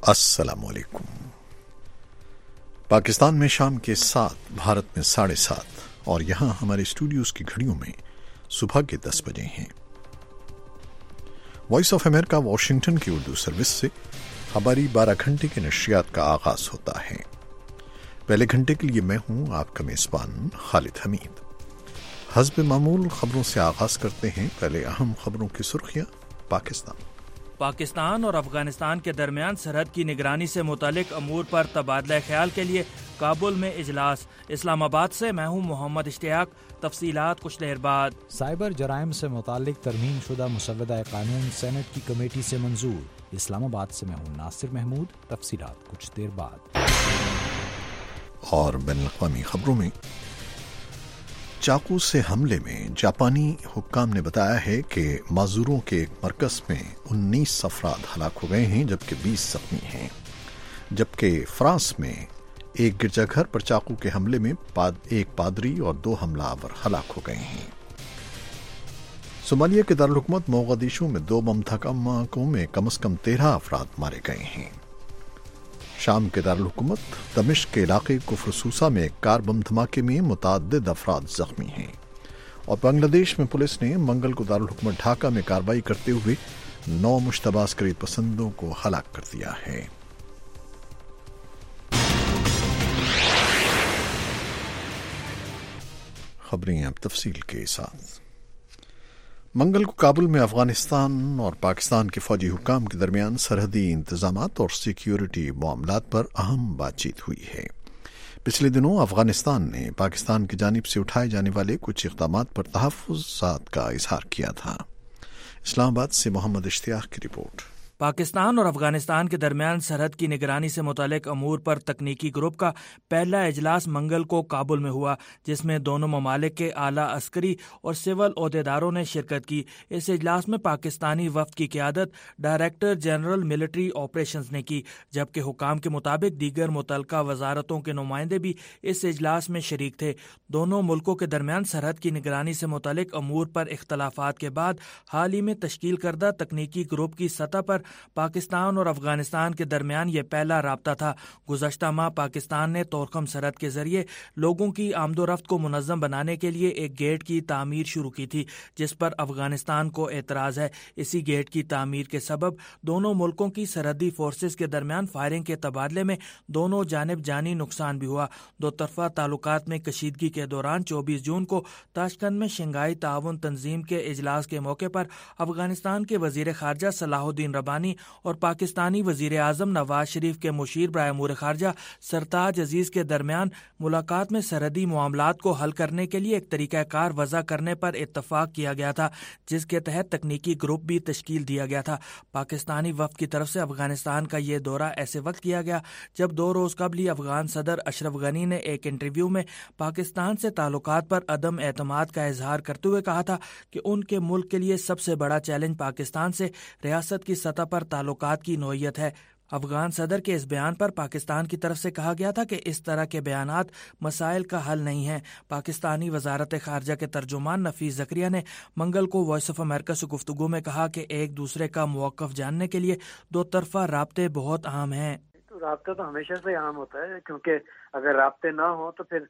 السلام علیکم۔ پاکستان میں شام کے 7، بھارت میں 7:30 اور یہاں ہمارے اسٹوڈیوز کی گھڑیوں میں صبح کے 10 بجے ہیں۔ وائس آف امریکہ واشنگٹن کی اردو سروس سے ہماری 12 گھنٹے کے نشریات کا آغاز ہوتا ہے۔ پہلے گھنٹے کے لیے میں ہوں آپ کا میزبان خالد حمید۔ حسب معمول خبروں سے آغاز کرتے ہیں۔ پہلے اہم خبروں کی سرخیاں۔ پاکستان اور افغانستان کے درمیان سرحد کی نگرانی سے متعلق امور پر تبادلہ خیال کے لیے کابل میں اجلاس۔ اسلام آباد سے میں ہوں محمد اشتیاق۔ تفصیلات کچھ دیر بعد۔ سائبر جرائم سے متعلق ترمیم شدہ مسودہ قانون سینٹ کی کمیٹی سے منظور۔ اسلام آباد سے میں ہوں ناصر محمود۔ تفصیلات کچھ دیر بعد۔ اور بین الاقوامی خبروں میں چاقو سے حملے میں جاپانی حکام نے بتایا ہے کہ معذوروں کے ایک مرکز میں 19 افراد ہلاک ہو گئے ہیں جبکہ 20 زخمی ہیں، جبکہ فرانس میں ایک گرجا گھر پر چاقو کے حملے میں ایک پادری اور 2 حملہ آور ہلاک ہو گئے ہیں۔ صومالیہ کے دارالحکومت موغادیشو میں 2 بم دھماکوں میں کم از کم 13 افراد مارے گئے ہیں۔ شام کے دارالحکومت دمشق کے علاقے کفر سوسا میں ایک کار بم دھماکے میں متعدد افراد زخمی ہیں، اور بنگلہ دیش میں پولیس نے منگل کو دارالحکومت ڈھاکہ میں کارروائی کرتے ہوئے 9 مشتبہ عسکری پسندوں کو ہلاک کر دیا ہے۔ خبریں اب تفصیل کے ساتھ۔ منگل کو کابل میں افغانستان اور پاکستان کے فوجی حکام کے درمیان سرحدی انتظامات اور سیکیورٹی معاملات پر اہم بات چیت ہوئی ہے۔ پچھلے دنوں افغانستان نے پاکستان کی جانب سے اٹھائے جانے والے کچھ اقدامات پر تحفظات کا اظہار کیا تھا۔ اسلام آباد سے محمد اشتیاق کی رپورٹ۔ پاکستان اور افغانستان کے درمیان سرحد کی نگرانی سے متعلق امور پر تکنیکی گروپ کا پہلا اجلاس منگل کو کابل میں ہوا، جس میں دونوں ممالک کے اعلیٰ عسکری اور سول عہدیداروں نے شرکت کی۔ اس اجلاس میں پاکستانی وفد کی قیادت ڈائریکٹر جنرل ملٹری آپریشنز نے کی، جبکہ حکام کے مطابق دیگر متعلقہ وزارتوں کے نمائندے بھی اس اجلاس میں شریک تھے۔ دونوں ملکوں کے درمیان سرحد کی نگرانی سے متعلق امور پر اختلافات کے بعد حال ہی میں تشکیل کردہ تکنیکی گروپ کی سطح پر پاکستان اور افغانستان کے درمیان یہ پہلا رابطہ تھا۔ گزشتہ ماہ پاکستان نے تورخم سرحد کے ذریعے لوگوں کی آمد و رفت کو منظم بنانے کے لیے ایک گیٹ کی تعمیر شروع کی تھی، جس پر افغانستان کو اعتراض ہے۔ اسی گیٹ کی تعمیر کے سبب دونوں ملکوں کی سرحدی فورسز کے درمیان فائرنگ کے تبادلے میں دونوں جانب جانی نقصان بھی ہوا۔ دو طرفہ تعلقات میں کشیدگی کے دوران 24 جون کو تاشقند میں شنگھائی تعاون تنظیم کے اجلاس کے موقع پر افغانستان کے وزیر خارجہ صلاح الدین ربانی اور پاکستانی وزیر اعظم نواز شریف کے مشیر برائے امور خارجہ سرتاج عزیز کے درمیان ملاقات میں سرحدی معاملات کو حل کرنے کے لیے ایک طریقہ کار وضع کرنے پر اتفاق کیا گیا تھا، جس کے تحت تکنیکی گروپ بھی تشکیل دیا گیا تھا۔ پاکستانی وفد کی طرف سے افغانستان کا یہ دورہ ایسے وقت کیا گیا جب 2 روز قبل ہی افغان صدر اشرف غنی نے ایک انٹرویو میں پاکستان سے تعلقات پر عدم اعتماد کا اظہار کرتے ہوئے کہا تھا کہ ان کے ملک کے لیے سب سے بڑا چیلنج پاکستان سے ریاست کی سطح پر تعلقات کی نوعیت ہے۔ افغان صدر کے اس بیان پر پاکستان کی طرف سے کہا گیا تھا کہ اس طرح کے بیانات مسائل کا حل نہیں ہیں۔ پاکستانی وزارت خارجہ کے ترجمان نفیس زکریا نے منگل کو وائس آف امریکہ سے گفتگو میں کہا کہ ایک دوسرے کا موقف جاننے کے لیے 2 طرفہ رابطے بہت اہم ہیں۔ رابطہ تو ہمیشہ سے عام ہوتا ہے، کیونکہ اگر رابطے نہ ہوں تو پھر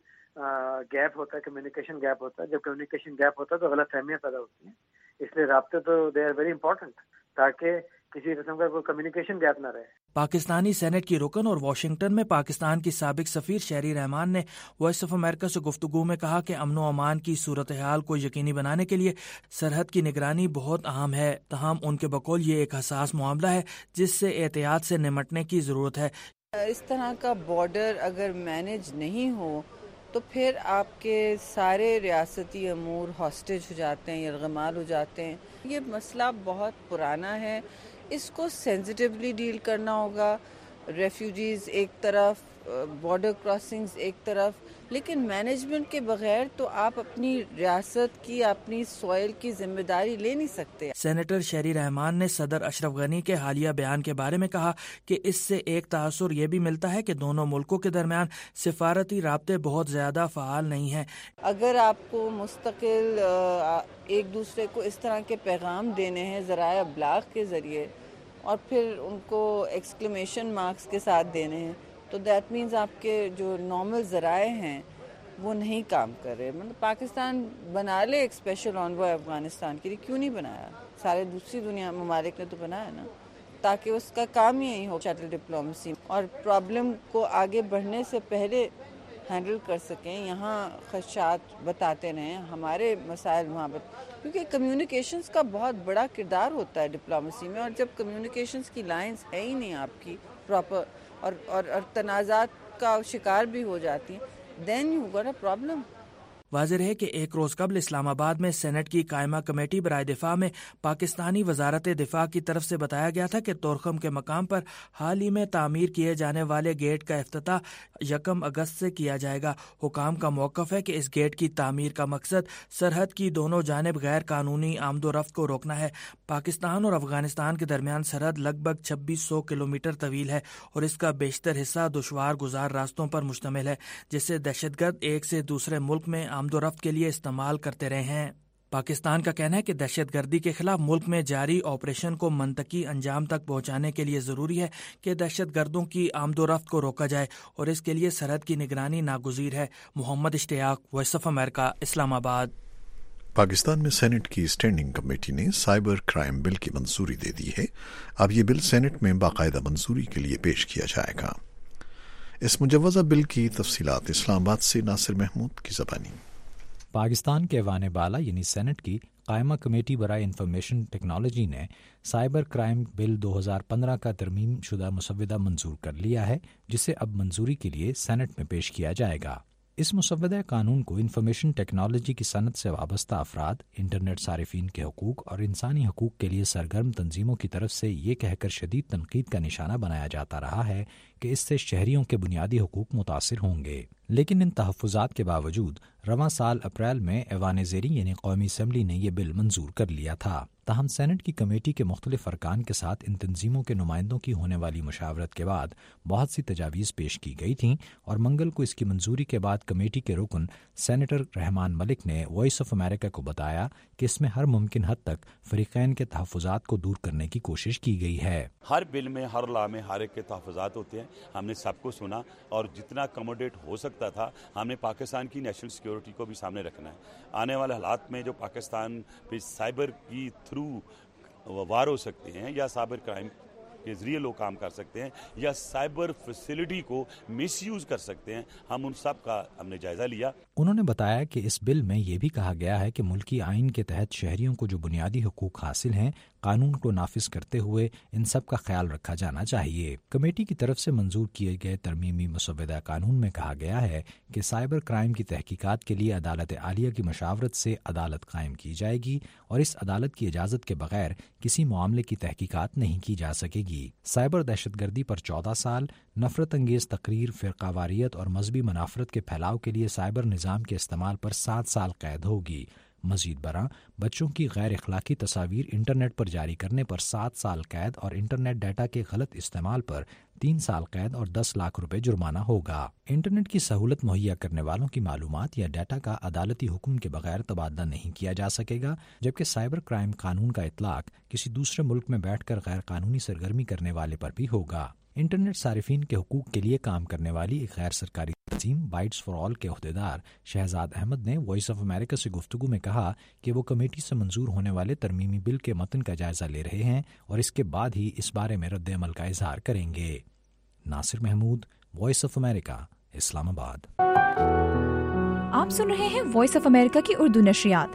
گیپ ہوتا ہے، کمیونیکیشن گیپ ہوتا ہے۔ جب کمیونیکیشن گیپ ہوتا ہے تو غلط فہمیاں پیدا ہوتی ہیں، اس لیے رابطے تو دے آر ویری امپورٹنٹ، تاکہ کسی قسم کا کوئی کمیونیکیشن گیپ نہ رہے۔ پاکستانی سینٹ کی رکن اور واشنگٹن میں پاکستان کی سابق سفیر شہری رحمان نے وائس آف امریکہ سے گفتگو میں کہا کہ امن و امان کی صورتحال کو یقینی بنانے کے لیے سرحد کی نگرانی بہت اہم ہے، تاہم ان کے بقول یہ ایک حساس معاملہ ہے جس سے احتیاط سے نمٹنے کی ضرورت ہے۔ اس طرح کا بارڈر اگر مینج نہیں ہو تو پھر آپ کے سارے ریاستی امور ہاسٹیج ہو جاتے ہیں، یرغمال ہو جاتے ہیں۔ یہ مسئلہ بہت پرانا ہے، اس کو سینسٹیولی ڈیل کرنا ہوگا۔ ریفیوجیز ایک طرف، بارڈر کراسنگز ایک طرف، لیکن مینجمنٹ کے بغیر تو آپ اپنی ریاست کی، اپنی سوائل کی ذمہ داری لے نہیں سکتے۔ سینیٹر شہری رحمان نے صدر اشرف غنی کے حالیہ بیان کے بارے میں کہا کہ اس سے ایک تاثر یہ بھی ملتا ہے کہ دونوں ملکوں کے درمیان سفارتی رابطے بہت زیادہ فعال نہیں ہیں۔ اگر آپ کو مستقل ایک دوسرے کو اس طرح کے پیغام دینے ہیں ذرائع ابلاغ کے ذریعے، اور پھر ان کو ایکسکلیمیشن مارکس کے ساتھ دینے ہیں، تو دیٹ مینز آپ کے جو نارمل ذرائع ہیں وہ نہیں کام کر رہے. مطلب پاکستان بنا لے ایک اسپیشل انوائے افغانستان کے لیے، کیوں نہیں بنایا؟ سارے دوسری دنیا ممالک نے تو بنایا نا، تاکہ اس کا کام ہی یہی ہو، شٹل ڈپلومیسی، اور پرابلم کو آگے بڑھنے سے پہلے ہینڈل کر سکیں. یہاں خدشات بتاتے رہیں، ہمارے مسائل وہاں کیونکہ کمیونیکیشنز کا بہت بڑا کردار ہوتا ہے ڈپلومیسی میں، اور جب کمیونیکیشنز کی لائنز ہے ہی نہیں آپ کی پراپر، اور تنازعات کا شکار بھی ہو جاتی ہیں، then you got a problem. واضح ہے کہ ایک روز قبل اسلام آباد میں سینٹ کی قائمہ کمیٹی برائے دفاع میں پاکستانی وزارت دفاع کی طرف سے بتایا گیا تھا کہ طورخم کے مقام پر حال ہی میں تعمیر کیے جانے والے گیٹ کا افتتاح 1 اگست سے کیا جائے گا. حکام کا موقف ہے کہ اس گیٹ کی تعمیر کا مقصد سرحد کی دونوں جانب غیر قانونی آمد و رفت کو روکنا ہے. پاکستان اور افغانستان کے درمیان سرحد لگ بھگ 2600 کلومیٹر طویل ہے اور اس کا بیشتر حصہ دشوار گزار راستوں پر مشتمل ہے، جس سے دہشت گرد ایک سے دوسرے ملک میں آمد و رفت کے لیے استعمال کرتے رہے ہیں. پاکستان کا کہنا ہے کہ دہشت گردی کے خلاف ملک میں جاری آپریشن کو منطقی انجام تک پہنچانے کے لیے ضروری ہے کہ دہشت گردوں کی آمد و رفت کو روکا جائے، اور اس کے لیے سرحد کی نگرانی ناگزیر ہے. محمد اشتیاق، وائس آف امریکہ، اسلام آباد. پاکستان میں سینٹ کی اسٹینڈنگ کمیٹی نے سائبر کرائم بل کی منظوری دے دی ہے. اب یہ بل سینٹ میں باقاعدہ منظوری کے لیے پیش کیا جائے گا. اس مجوزہ بل کی تفصیلات اسلام آباد سے ناصر محمود کی زبانی. پاکستان کے ایوان بالا یعنی سینٹ کی قائمہ کمیٹی برائے انفارمیشن ٹیکنالوجی نے سائبر کرائم بل 2015 کا ترمیم شدہ مسودہ منظور کر لیا ہے، جسے اب منظوری کے لیے سینٹ میں پیش کیا جائے گا. اس مسودہ قانون کو انفارمیشن ٹیکنالوجی کی صنعت سے وابستہ افراد، انٹرنیٹ صارفین کے حقوق اور انسانی حقوق کے لیے سرگرم تنظیموں کی طرف سے یہ کہہ کر شدید تنقید کا نشانہ بنایا جاتا رہا ہے کہ اس سے شہریوں کے بنیادی حقوق متاثر ہوں گے. لیکن ان تحفظات کے باوجود رواں سال اپریل میں ایوان زیریں یعنی قومی اسمبلی نے یہ بل منظور کر لیا تھا. تاہم سینٹ کی کمیٹی کے مختلف ارکان کے ساتھ ان تنظیموں کے نمائندوں کی ہونے والی مشاورت کے بعد بہت سی تجاویز پیش کی گئی تھیں، اور منگل کو اس کی منظوری کے بعد کمیٹی کے رکن سینیٹر رحمان ملک نے وائس آف امریکہ کو بتایا کہ اس میں ہر ممکن حد تک فریقین کے تحفظات کو دور کرنے کی کوشش کی گئی ہے. ہر بل میں، ہر لا میں ہر ایک کے تحفظات ہوتے ہیں. ہم نے سب کو سنا اور جتنا اکوموڈیٹ ہو سکتا تھا ہم نے پاکستان کی نیشنل سیکیورٹی کو بھی سامنے رکھنا ہے. آنے والے حالات میں جو پاکستان پہ سائبر کی تھرو وار ہو سکتے ہیں، یا سائبر کرائم کے ذریعے لوگ کام کر سکتے ہیں، یا سائبر فیسلٹی کو مس یوز کر سکتے ہیں، ہم ان سب کا ہم نے جائزہ لیا. انہوں نے بتایا کہ اس بل میں یہ بھی کہا گیا ہے کہ ملکی آئین کے تحت شہریوں کو جو بنیادی حقوق حاصل ہیں، قانون کو نافذ کرتے ہوئے ان سب کا خیال رکھا جانا چاہیے. کمیٹی کی طرف سے منظور کیے گئے ترمیمی مسودہ قانون میں کہا گیا ہے کہ سائبر کرائم کی تحقیقات کے لیے عدالت عالیہ کی مشاورت سے عدالت قائم کی جائے گی، اور اس عدالت کی اجازت کے بغیر کسی معاملے کی تحقیقات نہیں کی جا سکے گی. سائبر دہشت گردی پر 14 سال، نفرت انگیز تقریر، فرقہ واریت اور مذہبی منافرت کے پھیلاؤ کے لیے سائبر نظام کے استعمال پر 7 سال قید ہوگی. مزید برآں بچوں کی غیر اخلاقی تصاویر انٹرنیٹ پر جاری کرنے پر 7 سال قید اور انٹرنیٹ ڈیٹا کے غلط استعمال پر 3 سال قید اور 10 لاکھ روپے جرمانہ ہوگا. انٹرنیٹ کی سہولت مہیا کرنے والوں کی معلومات یا ڈیٹا کا عدالتی حکم کے بغیر تبادلہ نہیں کیا جا سکے گا، جبکہ سائبر کرائم قانون کا اطلاق کسی دوسرے ملک میں بیٹھ کر غیر قانونی سرگرمی کرنے والے پر بھی ہوگا. انٹرنیٹ صارفین کے حقوق کے لیے کام کرنے والی ایک غیر سرکاری تنظیم بائٹس فار آل کے عہدیدار شہزاد احمد نے وائس آف امریکہ سے گفتگو میں کہا کہ وہ کمیٹی سے منظور ہونے والے ترمیمی بل کے متن کا جائزہ لے رہے ہیں اور اس کے بعد ہی اس بارے میں رد عمل کا اظہار کریں گے. Nasir Mahmood, Voice of America, Islamabad. آپ سن رہے ہیں وائس آف امریکہ کی اردو نشریات.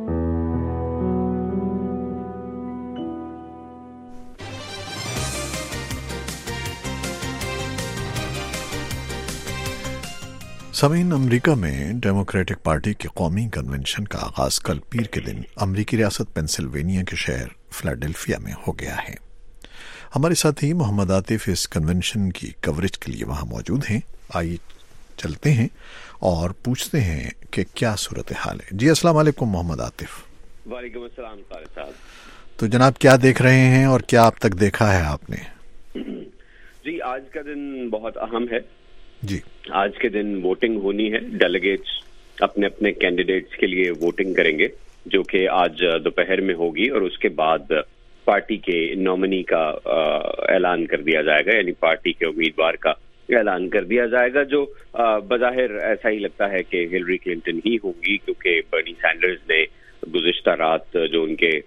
سامعین، امریکہ میں ڈیموکریٹک پارٹی کے قومی کنونشن کا آغاز کل پیر کے دن امریکی ریاست پینسلوینیا کے شہر فلاڈیلفیا میں ہو گیا ہے. ہمارے ساتھی محمد عاطف اس کنونشن کی کوریج کے لیے وہاں موجود ہیں. آئیے چلتے ہیں اور پوچھتے ہیں کہ کیا صورتحال ہے. جی السلام علیکم محمد عاطف. وعلیکم السلام طارق صاحب. تو جناب کیا دیکھ رہے ہیں اور کیا اب تک دیکھا ہے آپ نے؟ جی آج کا دن بہت اہم ہے. جی آج کے دن ووٹنگ ہونی ہے. ڈیلیگیٹس اپنے اپنے کینڈیڈیٹس کے لیے ووٹنگ کریں گے، جو کہ آج دوپہر میں ہوگی، اور اس کے بعد پارٹی کے نامنی کا اعلان کر دیا جائے گا، یعنی پارٹی کے امیدوار کا اعلان کر دیا جائے گا، جو بظاہر ایسا ہی لگتا ہے کہ ہلری کلنٹن ہی ہوں گی، کیونکہ برنی سینڈرز نے گزشتہ رات جو ان کے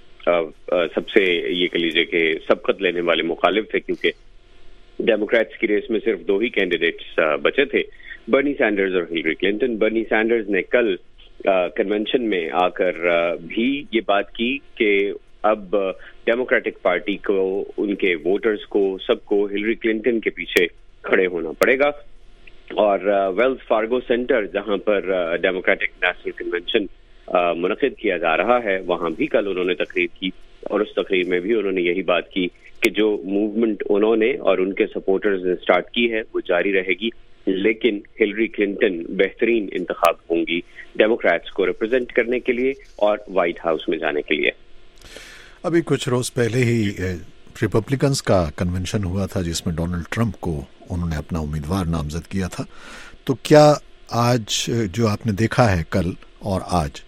سب سے یہ کہہ لیجیے کہ سبقت لینے والے مخالف تھے، کیونکہ ڈیموکریٹس کی ریس میں صرف 2 ہی کینڈیڈیٹس بچے تھے، برنی سینڈرز اور ہلری کلنٹن۔ برنی سینڈرز نے کل کنونشن میں آ کر بھی یہ بات کی کہ اب ڈیموکریٹک پارٹی کو، ان کے ووٹرز کو، سب کو ہلری کلنٹن کے پیچھے کھڑے ہونا پڑے گا، اور ویلز فارگو سینٹر جہاں پر ڈیموکریٹک نیشنل کنونشن منعقد کیا جا رہا ہے، وہاں بھی کل انہوں نے تقریر کی، اور اس تقریر میں بھی انہوں نے یہی بات کی کہ جو موومنٹ انہوں نے اور ان کے سپورٹرز نے سٹارٹ کی ہے وہ جاری رہے گی، لیکن ہلری کلنٹن بہترین انتخاب ہوں گی ڈیموکریٹس کو ریپرزینٹ کرنے کے لیے اور وائٹ ہاؤس میں جانے کے لیے۔ ابھی کچھ روز پہلے ہی ریپبلکنز کا کنونشن ہوا تھا جس میں ڈونلڈ ٹرمپ کو انہوں نے اپنا امیدوار نامزد کیا تھا، تو کیا آج جو آپ نے دیکھا ہے کل اور آج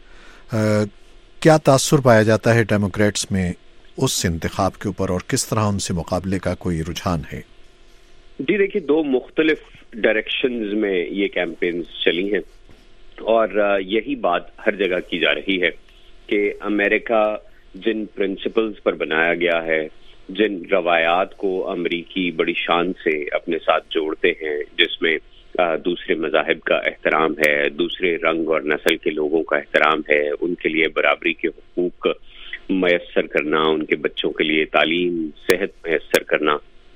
کیا تاثر پایا جاتا ہے ڈیموکریٹس میں اس انتخاب کے اوپر، اور کس طرح ان سے مقابلے کا کوئی رجحان ہے؟ جی دیکھیے، 2 مختلف ڈائریکشنز میں یہ کیمپینز چلی ہیں، اور یہی بات ہر جگہ کی جا رہی ہے کہ امریکہ جن پرنسپلز پر بنایا گیا ہے، جن روایات کو امریکی بڑی شان سے اپنے ساتھ جوڑتے ہیں، جس میں دوسرے مذاہب کا احترام ہے، دوسرے رنگ اور نسل کے لوگوں کا احترام ہے، ان کے لیے برابری کے حقوق میسر کرنا، ان کے بچوں کے لیے تعلیم، صحت میسر کرنا،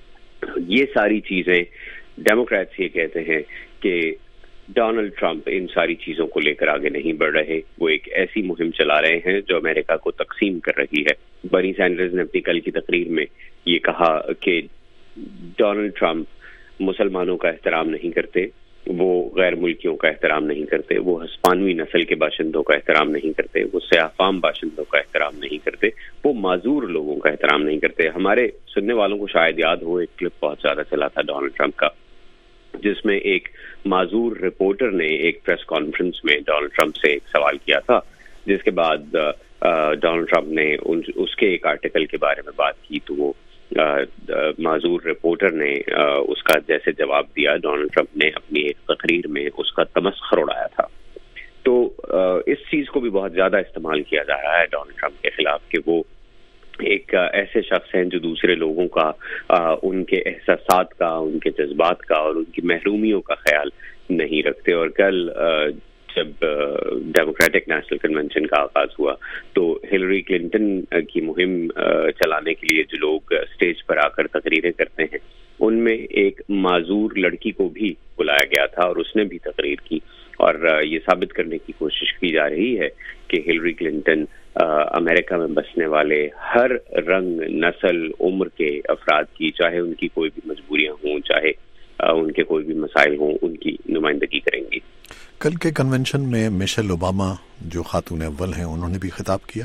یہ ساری چیزیں ڈیموکریٹس یہ کہتے ہیں کہ ڈونلڈ ٹرمپ ان ساری چیزوں کو لے کر آگے نہیں بڑھ رہے، وہ ایک ایسی مہم چلا رہے ہیں جو امریکہ کو تقسیم کر رہی ہے۔ برنی سینڈرز نے اپنی کل کی تقریر میں یہ کہا کہ ڈونلڈ ٹرمپ مسلمانوں کا احترام نہیں کرتے، وہ غیر ملکیوں کا احترام نہیں کرتے، وہ ہسپانوی نسل کے باشندوں کا احترام نہیں کرتے، وہ سیاہ فام باشندوں کا احترام نہیں کرتے، وہ معذور لوگوں کا احترام نہیں کرتے۔ ہمارے سننے والوں کو شاید یاد ہو، ایک کلپ بہت زیادہ چلا تھا ڈونلڈ ٹرمپ کا، جس میں ایک معذور رپورٹر نے ایک پریس کانفرنس میں ڈونلڈ ٹرمپ سے ایک سوال کیا تھا، جس کے بعد ڈونلڈ ٹرمپ نے اس کے ایک آرٹیکل کے بارے میں بات کی، تو وہ معذور رپورٹر نے اس کا جیسے جواب دیا، ڈونلڈ ٹرمپ نے اپنی ایک تقریر میں اس کا تمسخر اڑایا تھا۔ تو اس چیز کو بھی بہت زیادہ استعمال کیا جا رہا ہے ڈونلڈ ٹرمپ کے خلاف کہ وہ ایک ایسے شخص ہیں جو دوسرے لوگوں کا، ان کے احساسات کا، ان کے جذبات کا اور ان کی محرومیوں کا خیال نہیں رکھتے۔ اور کل جب ڈیموکریٹک نیشنل کنونشن کا آغاز ہوا تو ہلری کلنٹن کی مہم چلانے کے لیے جو لوگ اسٹیج پر آ کر تقریریں کرتے ہیں، ان میں ایک معذور لڑکی کو بھی بلایا گیا تھا اور اس نے بھی تقریر کی، اور یہ ثابت کرنے کی کوشش کی جا رہی ہے کہ ہلری کلنٹن امریکہ میں بسنے والے ہر رنگ، نسل، عمر کے افراد کی، چاہے ان کی کوئی بھی مجبوریاں ہوں، چاہے ان کے کوئی بھی مسائل ہوں، ان کی نمائندگی کریں گی۔ کل کے کنونشن میں میشل اوباما جو خاتون اول ہیں، انہوں نے بھی خطاب کیا؟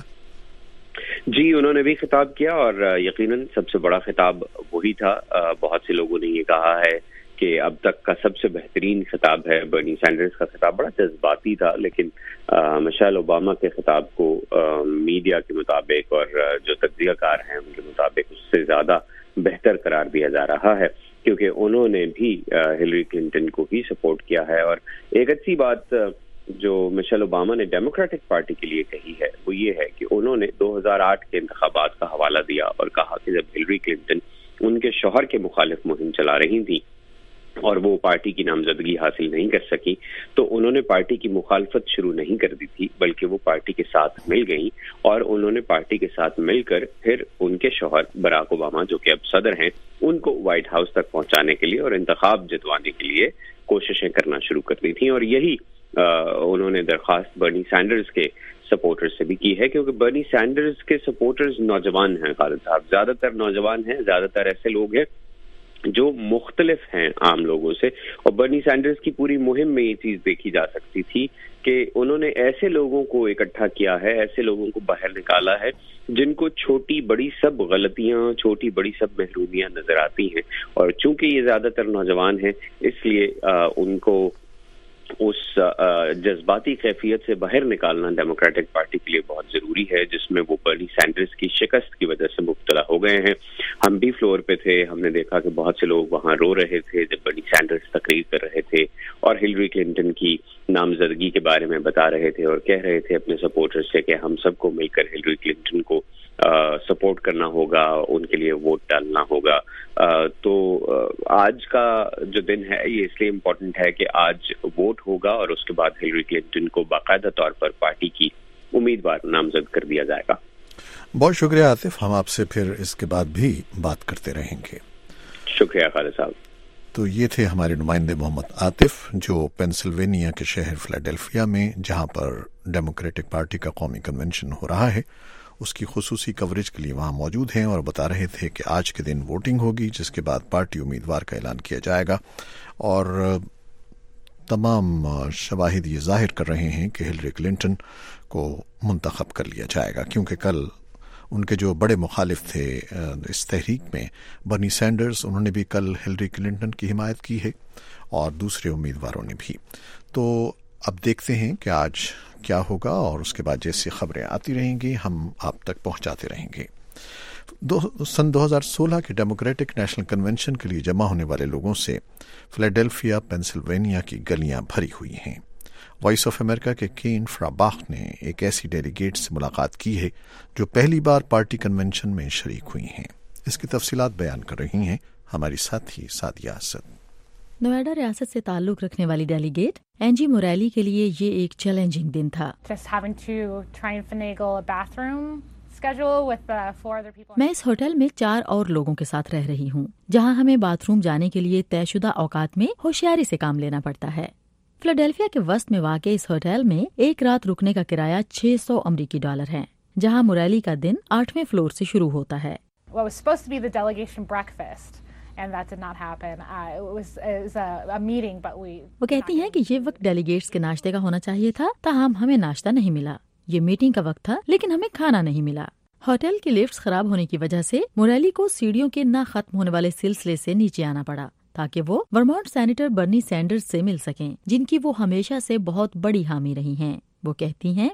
جی، انہوں نے بھی خطاب کیا، اور یقیناً سب سے بڑا خطاب وہی تھا۔ بہت سے لوگوں نے یہ کہا ہے کہ اب تک کا سب سے بہترین خطاب ہے۔ برنی سینڈرز کا خطاب بڑا جذباتی تھا، لیکن میشل اوباما کے خطاب کو میڈیا کے مطابق اور جو تجزیہ کار ہیں ان کے مطابق اس سے زیادہ بہتر قرار دیا جا رہا ہے، کیونکہ انہوں نے بھی ہلری کلنٹن کو ہی سپورٹ کیا ہے۔ اور ایک اچھی بات جو میشل اوباما نے ڈیموکریٹک پارٹی کے لیے کہی ہے وہ یہ ہے کہ انہوں نے 2008 کے انتخابات کا حوالہ دیا اور کہا کہ جب ہلری کلنٹن ان کے شوہر کے مخالف مہم چلا رہی تھی اور وہ پارٹی کی نامزدگی حاصل نہیں کر سکی تو انہوں نے پارٹی کی مخالفت شروع نہیں کر دی تھی، بلکہ وہ پارٹی کے ساتھ مل گئیں، اور انہوں نے پارٹی کے ساتھ مل کر پھر ان کے شوہر براک اوباما جو کہ اب صدر ہیں ان کو وائٹ ہاؤس تک پہنچانے کے لیے اور انتخاب جتوانے کے لیے کوششیں کرنا شروع کر دی تھیں۔ اور یہی انہوں نے درخواست برنی سینڈرز کے سپورٹر سے بھی کی ہے، کیونکہ برنی سینڈرز کے سپورٹرز نوجوان ہیں خالد صاحب، زیادہ تر نوجوان ہیں، زیادہ تر ایسے لوگ ہیں جو مختلف ہیں عام لوگوں سے، اور برنی سینڈرز کی پوری مہم میں یہ چیز دیکھی جا سکتی تھی کہ انہوں نے ایسے لوگوں کو اکٹھا کیا ہے، ایسے لوگوں کو باہر نکالا ہے جن کو چھوٹی بڑی سب غلطیاں، چھوٹی بڑی سب محرومیاں نظر آتی ہیں، اور چونکہ یہ زیادہ تر نوجوان ہیں اس لیے ان کو اس جذباتی کیفیت سے باہر نکالنا ڈیموکریٹک پارٹی کے لیے بہت ضروری ہے، جس میں وہ برنی سینڈرز کی شکست کی وجہ سے مبتلا ہو گئے ہیں. ہم بھی فلور پہ تھے، ہم نے دیکھا کہ بہت سے لوگ وہاں رو رہے تھے جب برنی سینڈرز تقریر کر رہے تھے اور ہلری کلنٹن کی نامزدگی کے بارے میں بتا رہے تھے اور کہہ رہے تھے اپنے سپورٹر سے کہ ہم سب کو مل کر ہلری کلنٹن کو سپورٹ کرنا ہوگا، ان کے لیے ووٹ ڈالنا ہوگا. تو آج کا جو دن ہے یہ اس لیے امپورٹنٹ ہے کہ آج ووٹ ہوگا اور اس کے بعد ہلری کلنٹن کو باقاعدہ طور پر پارٹی کی امیدوار نامزد کر دیا جائے گا. بہت شکریہ عاطف، ہم آپ سے پھر اس کے بعد بھی بات کرتے رہیں گے. شکریہ خالد صاحب. تو یہ تھے ہمارے نمائندے محمد عاطف جو پینسلوینیا کے شہر فلاڈیلفیا میں، جہاں پر ڈیموکریٹک پارٹی کا قومی کنونشن ہو رہا ہے، اس کی خصوصی کوریج کے لیے وہاں موجود ہیں، اور بتا رہے تھے کہ آج کے دن ووٹنگ ہوگی جس کے بعد پارٹی امیدوار کا اعلان کیا جائے گا. اور تمام شواہد یہ ظاہر کر رہے ہیں کہ ہلری کلنٹن کو منتخب کر لیا جائے گا، کیونکہ کل ان کے جو بڑے مخالف تھے اس تحریک میں، برنی سینڈرز، انہوں نے بھی کل ہلری کلنٹن کی حمایت کی ہے اور دوسرے امیدواروں نے بھی. تو اب دیکھتے ہیں کہ آج کیا ہوگا، اور اس کے بعد جیسی خبریں آتی رہیں گی ہم آپ تک پہنچاتے رہیں گے. سن 2016 کے ڈیموکریٹک نیشنل کنونشن کے لیے جمع ہونے والے لوگوں سے فلاڈیلفیا پینسلوینیا کی گلیاں بھری ہوئی ہیں. وائس آف امریکہ کے کین فراباخ نے ایک ایسی ڈیلیگیٹ سے ملاقات کی ہے جو پہلی بار پارٹی کنونشن میں شریک ہوئی ہیں. اس کی تفصیلات بیان کر رہی ہیں ہماری ساتھی سعدیہ اسد. نوئیڈا ریاست سے تعلق رکھنے والی ڈیلیگیٹ اینجی موریلی کے لیے یہ ایک چیلنجنگ دن تھا. میں اس ہوٹل میں 4 اور لوگوں کے ساتھ رہ رہی ہوں جہاں ہمیں باتھ روم جانے کے لیے طے شدہ اوقات میں ہوشیاری سے کام لینا پڑتا ہے. فلاڈیلفیا کے وسط میں واقع اس ہوٹل میں ایک رات رکنے کا کرایہ $600 امریکی ہے، جہاں موریلی کا دن 8ویں فلور سے شروع ہوتا ہے. وہ کہتی ہیں کہ یہ وقت ڈیلیگیٹس کے ناشتے کا ہونا چاہیے تھا، تاہم ہمیں ناشتہ نہیں ملا. یہ میٹنگ کا وقت تھا لیکن ہمیں کھانا نہیں ملا. ہوٹل کی لفٹس خراب ہونے کی وجہ سے موریلی کو سیڑھیوں کے نہ ختم ہونے والے سلسلے سے نیچے آنا پڑا تاکہ وہ ورمونٹ سینیٹر برنی سینڈرز سے مل سکیں، جن کی وہ ہمیشہ سے بہت بڑی حامی رہی ہیں. وہ کہتی ہیں،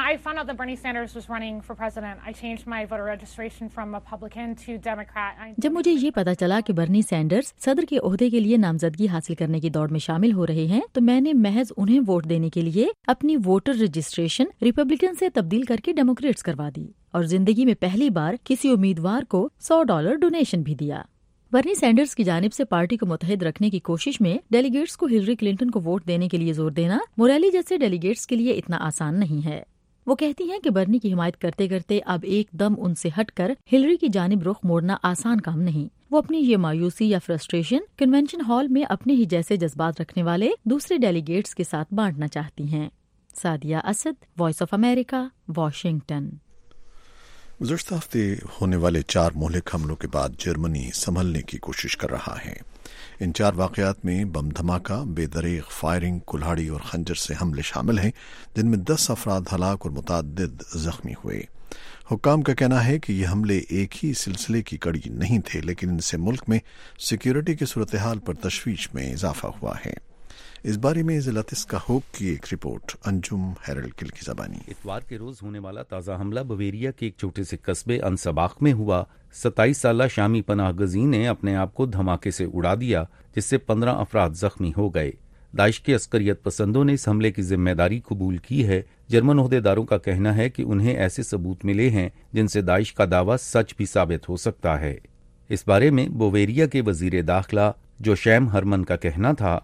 جب مجھے یہ پتا چلا کہ برنی سینڈرز صدر کے عہدے کے لیے نامزدگی حاصل کرنے کی دوڑ میں شامل ہو رہے ہیں تو میں نے محض انہیں ووٹ دینے کے لیے اپنی ووٹر رجسٹریشن ریپبلکن سے تبدیل کر کے ڈیموکریٹس کروا دی اور زندگی میں پہلی بار کسی امیدوار کو $100 ڈونیشن بھی دیا. برنی سینڈرز کی جانب سے پارٹی کو متحد رکھنے کی کوشش میں ڈیلیگیٹس کو ہلری کلنٹن کو ووٹ دینے کے لیے زور دینا موریلی جیسے ڈیلیگیٹس کے لیے اتنا آسان نہیں ہے. وہ کہتی ہیں کہ برنی کی حمایت کرتے کرتے اب ایک دم ان سے ہٹ کر ہلری کی جانب رخ موڑنا آسان کام نہیں. وہ اپنی یہ مایوسی یا فرسٹریشن کنونشن ہال میں اپنے ہی جیسے جذبات رکھنے والے دوسرے ڈیلیگیٹس کے ساتھ بانٹنا چاہتی ہیں. Sadia Asad, voice of America, Washington. گزشتہ ہفتے ہونے والے 4 مہلک حملوں کے بعد جرمنی سنبھلنے کی کوشش کر رہا ہے. ان 4 واقعات میں بم دھماکہ، بے دریغ فائرنگ، کلہاڑی اور خنجر سے حملے شامل ہیں، جن میں 10 افراد ہلاک اور متعدد زخمی ہوئے. حکام کا کہنا ہے کہ یہ حملے ایک ہی سلسلے کی کڑی نہیں تھے، لیکن ان سے ملک میں سیکیورٹی کی صورتحال پر تشویش میں اضافہ ہوا ہے. اس بارے میں ذلاتس کا ہوپ کی ایک رپورٹ. انجم ہیرل کل کی زبانی. اتوار کے روز ہونے والا تازہ حملہ بویریا کے ایک چھوٹے سے قصبے انسباخ میں ہوا. 27 سالہ شامی پناہ گزین نے اپنے آپ کو دھماکے سے اڑا دیا جس سے 15 افراد زخمی ہو گئے. داعش کے عسکریت پسندوں نے اس حملے کی ذمہ داری قبول کی ہے. جرمن عہدیداروں کا کہنا ہے کہ انہیں ایسے ثبوت ملے ہیں جن سے داعش کا دعویٰ سچ بھی ثابت ہو سکتا ہے. اس بارے میں بویریا کے وزیر داخلہ جو شیم ہرمن کا کہنا تھا،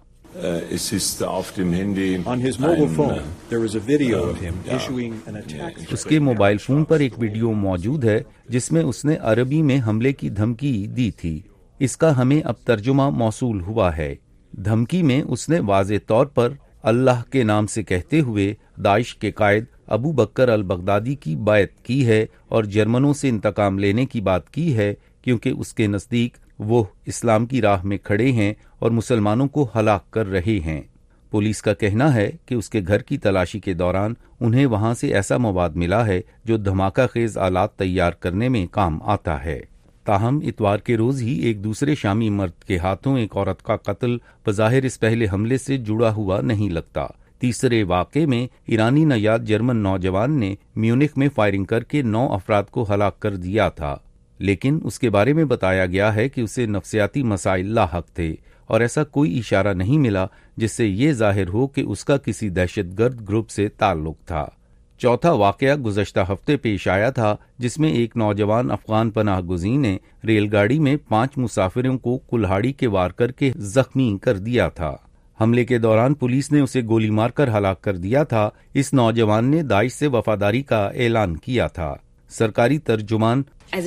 اس کے موبائل فون پر ایک ویڈیو موجود ہے جس میں اس نے عربی میں حملے کی دھمکی دی تھی. اس کا ہمیں اب ترجمہ موصول ہوا ہے. دھمکی میں اس نے واضح طور پر اللہ کے نام سے کہتے ہوئے داعش کے قائد ابو بکر البغدادی کی بیعت کی ہے اور جرمنوں سے انتقام لینے کی بات کی ہے، کیونکہ اس کے نزدیک وہ اسلام کی راہ میں کھڑے ہیں اور مسلمانوں کو ہلاک کر رہے ہیں. پولیس کا کہنا ہے کہ اس کے گھر کی تلاشی کے دوران انہیں وہاں سے ایسا مواد ملا ہے جو دھماکہ خیز آلات تیار کرنے میں کام آتا ہے. تاہم اتوار کے روز ہی ایک دوسرے شامی مرد کے ہاتھوں ایک عورت کا قتل بظاہر اس پہلے حملے سے جڑا ہوا نہیں لگتا۔ تیسرے واقعے میں ایرانی نژاد جرمن نوجوان نے میونخ میں فائرنگ کر کے 9 افراد کو ہلاک کر دیا تھا، لیکن اس کے بارے میں بتایا گیا ہے کہ اسے نفسیاتی مسائل لاحق تھے اور ایسا کوئی اشارہ نہیں ملا جس سے یہ ظاہر ہو کہ اس کا کسی دہشت گرد گروپ سے تعلق تھا۔ چوتھا واقعہ گزشتہ ہفتے پیش آیا تھا، جس میں ایک نوجوان افغان پناہ گزین نے ریل گاڑی میں 5 مسافروں کو کلہاڑی کے وار کر کے زخمی کر دیا تھا۔ حملے کے دوران پولیس نے اسے گولی مار کر ہلاک کر دیا تھا۔ اس نوجوان نے داعش سے وفاداری کا اعلان کیا تھا۔ سرکاری ترجمان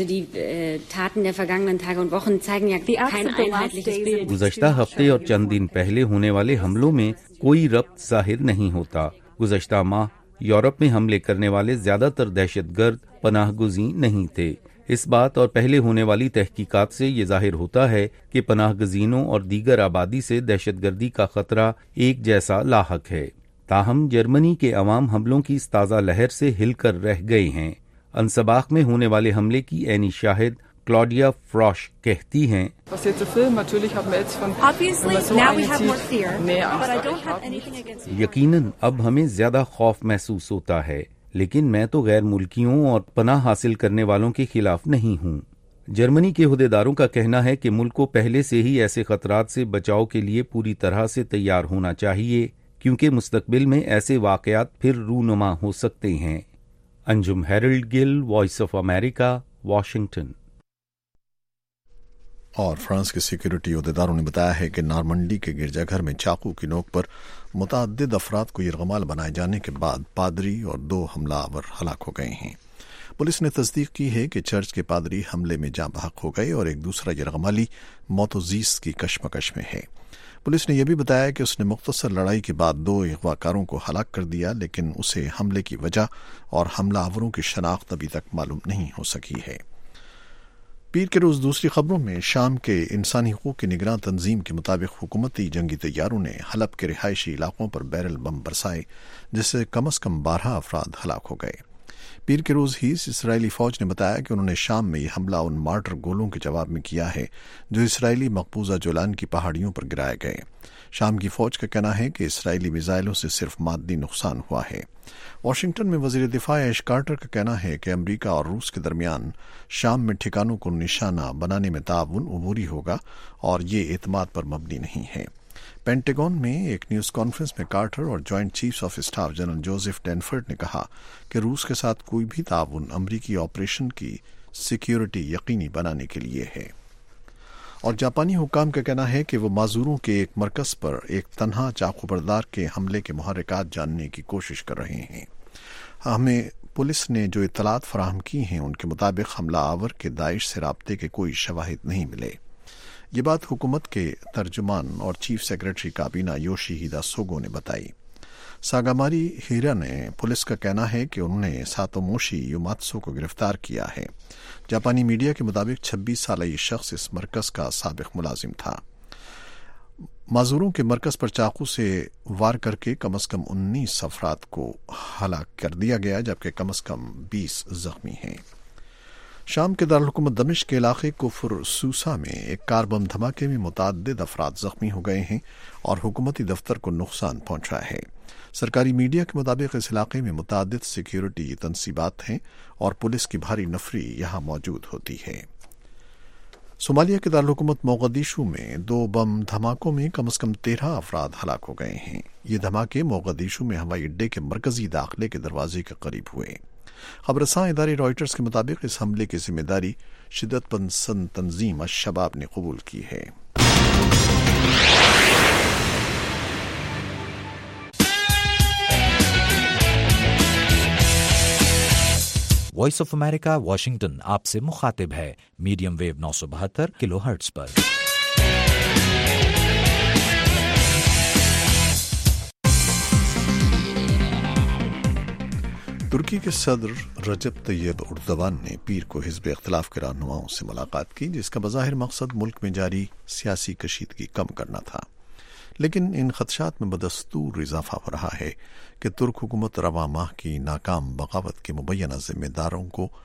گزشتہ ہفتے اور چند دن پہلے ہونے والے حملوں میں کوئی ربط ظاہر نہیں ہوتا۔ گزشتہ ماہ یورپ میں حملے کرنے والے زیادہ تر دہشت گرد پناہ گزین نہیں تھے۔ اس بات اور پہلے ہونے والی تحقیقات سے یہ ظاہر ہوتا ہے کہ پناہ گزینوں اور دیگر آبادی سے دہشت گردی کا خطرہ ایک جیسا لاحق ہے۔ تاہم جرمنی کے عوام حملوں کی اس تازہ لہر سے ہل کر رہ گئے ہیں۔ انسباخ میں ہونے والے حملے کی عینی شاہد کلاڈیا فراش کہتی ہیں، یقیناً اب ہمیں زیادہ خوف محسوس ہوتا ہے، لیکن میں تو غیر ملکیوں اور پناہ حاصل کرنے والوں کے خلاف نہیں ہوں۔ جرمنی کے عہدیداروں کا کہنا ہے کہ ملک کو پہلے سے ہی ایسے خطرات سے بچاؤ کے لیے پوری طرح سے تیار ہونا چاہیے، کیونکہ مستقبل میں ایسے واقعات پھر رونما ہو سکتے ہیں۔ Anjum Harold Gill, voice of America, Washington. اور فرانس کے سیکیورٹی عہدیداروں نے بتایا ہے کہ نارمنڈی کے گرجا گھر میں چاقو کی نوک پر متعدد افراد کو یرغمال بنائے جانے کے بعد پادری اور 2 حملہ آور ہلاک ہو گئے ہیں۔ پولیس نے تصدیق کی ہے کہ چرچ کے پادری حملے میں جاں بحق ہو گئے اور ایک دوسرا یرغمالی موت و زیست کی کشمکش میں ہے۔ پولیس نے یہ بھی بتایا کہ اس نے مختصر لڑائی کے بعد 2 اغوا کاروں کو ہلاک کر دیا، لیکن اسے حملے کی وجہ اور حملہ آوروں کی شناخت ابھی تک معلوم نہیں ہو سکی ہے۔ پیر کے روز دوسری خبروں میں شام کے انسانی حقوق کی نگراں تنظیم کے مطابق حکومتی جنگی طیاروں نے حلب کے رہائشی علاقوں پر بیرل بم برسائے، جس سے کم از کم 12 افراد ہلاک ہو گئے۔ پیر کے روز ہی اسرائیلی فوج نے بتایا کہ انہوں نے شام میں یہ حملہ ان مارٹر گولوں کے جواب میں کیا ہے جو اسرائیلی مقبوضہ جولان کی پہاڑیوں پر گرائے گئے۔ شام کی فوج کا کہنا ہے کہ اسرائیلی میزائلوں سے صرف مادی نقصان ہوا ہے۔ واشنگٹن میں وزیر دفاع ایش کارٹر کا کہنا ہے کہ امریکہ اور روس کے درمیان شام میں ٹھکانوں کو نشانہ بنانے میں تعاون عبوری ہوگا اور یہ اعتماد پر مبنی نہیں ہے۔ پینٹاگون میں ایک نیوز کانفرنس میں کارٹر اور joint chiefs of staff general Joseph Dunford نے کہا کہ روس کے ساتھ کوئی بھی تعاون امریکی آپریشن کی سیکیورٹی یقینی بنانے کے لیے ہے۔ اور جاپانی حکام کا کہنا ہے کہ وہ معذوروں کے ایک مرکز پر ایک تنہا چاقو بردار کے حملے کے محرکات جاننے کی کوشش کر رہے ہیں۔ ہمیں پولیس نے جو اطلاعات فراہم کی ہیں ان کے مطابق حملہ آور کے داعش سے رابطے کے کوئی شواہد نہیں ملے۔ یہ بات حکومت کے ترجمان اور چیف سیکرٹری کابینہ یوشیہیدا سوگو نے بتائی۔ ساگاماری ہیرا نے پولیس کا کہنا ہے کہ انہوں نے ساتوموشی یوماتسو کو گرفتار کیا ہے۔ جاپانی میڈیا کے مطابق 26 سالہ یہ شخص اس مرکز کا سابق ملازم تھا۔ معذوروں کے مرکز پر چاقو سے وار کر کے کم از کم 19 افراد کو ہلاک کر دیا گیا، جبکہ کم از کم 20 زخمی ہیں۔ شام کے دارالحکومت دمشق کے علاقے کفر سوسا میں ایک کار بم دھماکے میں متعدد افراد زخمی ہو گئے ہیں اور حکومتی دفتر کو نقصان پہنچا ہے۔ سرکاری میڈیا کے مطابق اس علاقے میں متعدد سیکیورٹی تنصیبات ہیں اور پولیس کی بھاری نفری یہاں موجود ہوتی ہے۔ صومالیہ کے دارالحکومت موغدیشو میں 2 بم دھماکوں میں کم از کم 13 افراد ہلاک ہو گئے ہیں۔ یہ دھماکے موغدیشو میں ہوائی اڈے کے مرکزی داخلے کے دروازے کے قریب ہوئے۔ خبررساں ادارے رائٹرز کے مطابق اس حملے کی ذمہ داری شدت پسند تنظیم الشباب نے قبول کی ہے۔ وائس آف امریکہ واشنگٹن آپ سے مخاطب ہے، میڈیم ویو 972 کلو ہرٹز پر۔ ترکی کے صدر رجب طیب اردوان نے پیر کو حزب اختلاف کے رہنماؤں سے ملاقات کی، جس کا بظاہر مقصد ملک میں جاری سیاسی کشیدگی کم کرنا تھا، لیکن ان خدشات میں بدستور اضافہ ہو رہا ہے کہ ترک حکومت رواں ماہ کی ناکام بغاوت کے مبینہ ذمہ داروں کو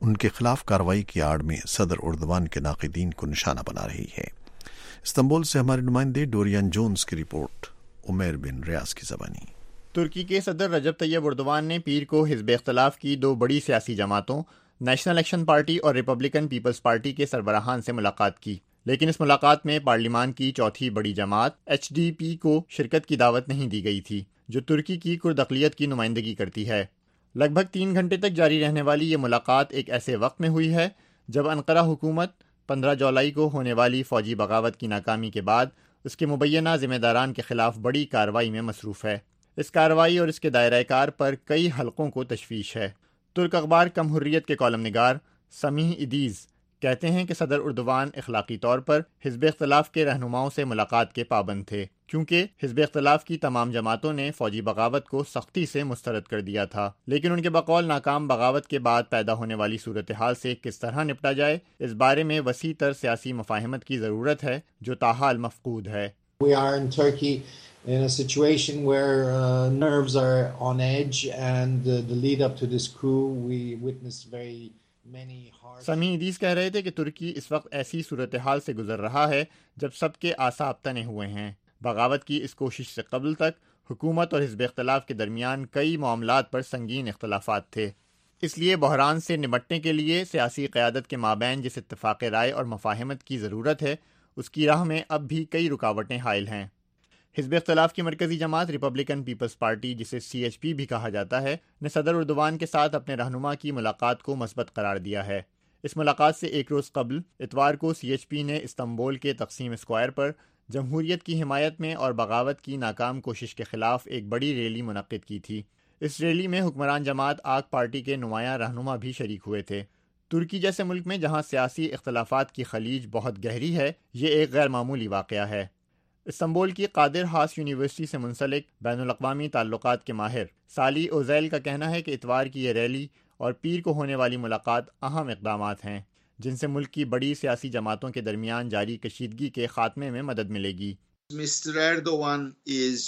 ان کے خلاف کارروائی کی آڑ میں صدر اردوان کے ناقدین کو نشانہ بنا رہی ہے۔ استنبول سے ہمارے نمائندے ڈورین جونز کی رپورٹ، عمیر بن ریاض کی زبانی۔ ترکی کے صدر رجب طیب اردوان نے پیر کو حزب اختلاف کی دو بڑی سیاسی جماعتوں نیشنل ایکشن پارٹی اور ریپبلکن پیپلز پارٹی کے سربراہان سے ملاقات کی، لیکن اس ملاقات میں پارلیمان کی چوتھی بڑی جماعت HDP کو شرکت کی دعوت نہیں دی گئی تھی، جو ترکی کی کرد اقلیت کی نمائندگی کرتی ہے۔ لگ بھگ 3 گھنٹے تک جاری رہنے والی یہ ملاقات ایک ایسے وقت میں ہوئی ہے جب انقرہ حکومت 15 جولائی کو ہونے والی فوجی بغاوت کی ناکامی کے بعد اس کے مبینہ ذمہ داران کے خلاف بڑی کارروائی میں مصروف ہے۔ اس کارروائی اور اس کے دائرہ کار پر کئی حلقوں کو تشویش ہے۔ ترک اخبار کم حریت کے کالم نگار سمیح ادیز کہتے ہیں کہ صدر اردوان اخلاقی طور پر حزب اختلاف کے رہنماؤں سے ملاقات کے پابند تھے، کیونکہ حزب اختلاف کی تمام جماعتوں نے فوجی بغاوت کو سختی سے مسترد کر دیا تھا، لیکن ان کے بقول ناکام بغاوت کے بعد پیدا ہونے والی صورتحال سے کس طرح نپٹا جائے، اس بارے میں وسیع تر سیاسی مفاہمت کی ضرورت ہے جو تاحال مفقود ہے۔ We are in Turkey in a situation where nerves are on edge, and the lead up to this coup we witnessed very many harsh. سمیع ادیس کہہ رہے تھے کہ ترکی اس وقت ایسی صورتحال سے گزر رہا ہے جب سب کے اعصاب تنے ہوئے ہیں۔ بغاوت کی اس کوشش سے قبل تک حکومت اور حزب اختلاف کے درمیان کئی معاملات پر سنگین اختلافات تھے، اس لیے بحران سے نمٹنے کے لیے سیاسی قیادت کے مابین جس اتفاق رائے اور مفاہمت کی ضرورت ہے، اس کی راہ میں اب بھی کئی رکاوٹیں حائل ہیں۔ حزب اختلاف کی مرکزی جماعت ریپبلکن پیپلز پارٹی، جسے CHP بھی کہا جاتا ہے، نے صدر اردوان کے ساتھ اپنے رہنما کی ملاقات کو مثبت قرار دیا ہے۔ اس ملاقات سے ایک روز قبل اتوار کو CHP نے استنبول کے تقسیم اسکوائر پر جمہوریت کی حمایت میں اور بغاوت کی ناکام کوشش کے خلاف ایک بڑی ریلی منعقد کی تھی۔ اس ریلی میں حکمران جماعت آک پارٹی کے نمایاں رہنما بھی شریک ہوئے تھے۔ ترکی جیسے ملک میں جہاں سیاسی اختلافات کی خلیج بہت گہری ہے، یہ ایک غیر معمولی واقعہ ہے۔ استنبول کی قادر ہاس یونیورسٹی سے منسلک بین الاقوامی تعلقات کے ماہر سالی اوزیل کا کہنا ہے کہ اتوار کی یہ ریلی اور پیر کو ہونے والی ملاقات اہم اقدامات ہیں جن سے ملک کی بڑی سیاسی جماعتوں کے درمیان جاری کشیدگی کے خاتمے میں مدد ملے گی۔ Mr. Erdogan is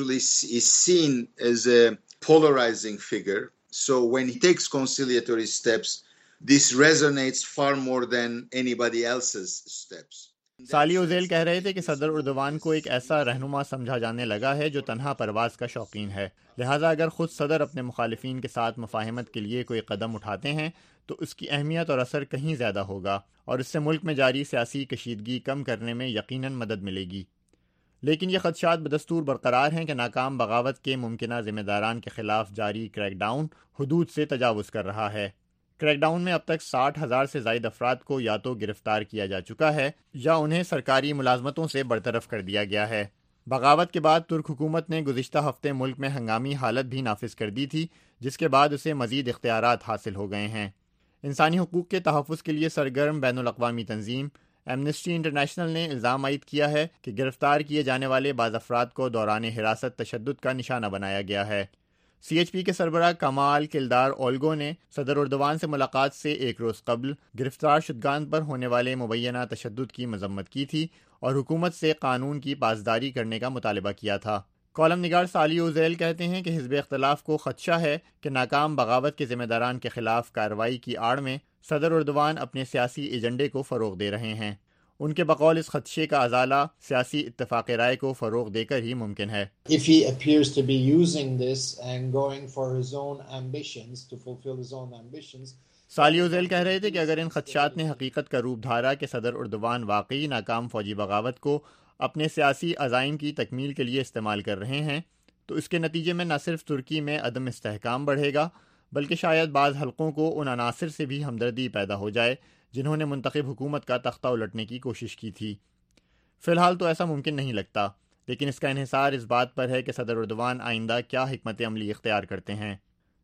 seen as a polarizing figure, so when he takes conciliatory steps, this resonates far more than anybody else's steps. سالی اوزیل کہہ رہے تھے کہ صدر اردوان کو ایک ایسا رہنما سمجھا جانے لگا ہے جو تنہا پرواز کا شوقین ہے، لہٰذا اگر خود صدر اپنے مخالفین کے ساتھ مفاہمت کے لیے کوئی قدم اٹھاتے ہیں تو اس کی اہمیت اور اثر کہیں زیادہ ہوگا اور اس سے ملک میں جاری سیاسی کشیدگی کم کرنے میں یقیناً مدد ملے گی۔ لیکن یہ خدشات بدستور برقرار ہیں کہ ناکام بغاوت کے ممکنہ ذمہ داران کے خلاف جاری کریک ڈاؤن حدود سے تجاوز کر رہا ہے۔ کریک ڈاؤن میں اب تک 60,000 سے زائد افراد کو یا تو گرفتار کیا جا چکا ہے یا انہیں سرکاری ملازمتوں سے برطرف کر دیا گیا ہے۔ بغاوت کے بعد ترک حکومت نے گزشتہ ہفتے ملک میں ہنگامی حالت بھی نافذ کر دی تھی، جس کے بعد اسے مزید اختیارات حاصل ہو گئے ہیں۔ انسانی حقوق کے تحفظ کے لیے سرگرم بین الاقوامی تنظیم ایمنسٹی انٹرنیشنل نے الزام عائد کیا ہے کہ گرفتار کیے جانے والے بعض افراد کو دوران حراست تشدد کا نشانہ بنایا گیا ہے۔ CHP کے سربراہ کمال کلدار اولگو نے صدر اردوان سے ملاقات سے ایک روز قبل گرفتار شدگان پر ہونے والے مبینہ تشدد کی مذمت کی تھی اور حکومت سے قانون کی پاسداری کرنے کا مطالبہ کیا تھا۔ کالم نگار سالی اوزیل کہتے ہیں کہ حزب اختلاف کو خدشہ ہے کہ ناکام بغاوت کے ذمہ داران کے خلاف کارروائی کی آڑ میں صدر اردوان اپنے سیاسی ایجنڈے کو فروغ دے رہے ہیں۔ ان کے بقول اس خدشے کا ازالہ سیاسی اتفاق رائے کو فروغ دے کر ہی ممکن ہے۔ If he appears to be using this and going for his own ambitions, to fulfill his own ambitions. سالی اوزیل کہہ رہے تھے کہ اگر ان خدشات نے حقیقت کا روپ دھارا کہ صدر اردوان واقعی ناکام فوجی بغاوت کو اپنے سیاسی عزائم کی تکمیل کے لیے استعمال کر رہے ہیں تو اس کے نتیجے میں نہ صرف ترکی میں عدم استحکام بڑھے گا بلکہ شاید بعض حلقوں کو ان عناصر سے بھی ہمدردی پیدا ہو جائے جنہوں نے منتخب حکومت کا تختہ الٹنے کی کوشش کی تھی۔ فی الحال تو ایسا ممکن نہیں لگتا، لیکن اس کا انحصار اس بات پر ہے کہ صدر اردوان آئندہ کیا حکمت عملی اختیار کرتے ہیں۔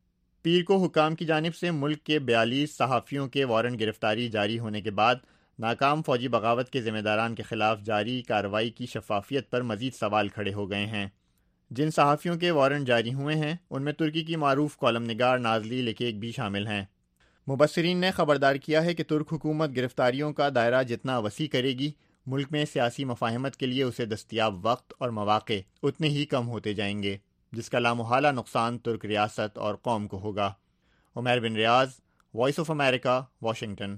پیر کو حکام کی جانب سے ملک کے 42 صحافیوں کے وارنٹ گرفتاری جاری ہونے کے بعد ناکام فوجی بغاوت کے ذمہ داران کے خلاف جاری کارروائی کی شفافیت پر مزید سوال کھڑے ہو گئے ہیں۔ جن صحافیوں کے وارنٹ جاری ہوئے ہیں ان میں ترکی کی معروف کالم نگار نازلی لیکیک بھی شامل ہیں۔ مبصرین نے خبردار کیا ہے کہ ترک حکومت گرفتاریوں کا دائرہ جتنا وسیع کرے گی، ملک میں سیاسی مفاہمت کے لیے اسے دستیاب وقت اور مواقع اتنے ہی کم ہوتے جائیں گے، جس کا لامحالہ نقصان ترک ریاست اور قوم کو ہوگا۔ Umair bin Riaz, voice of America, Washington.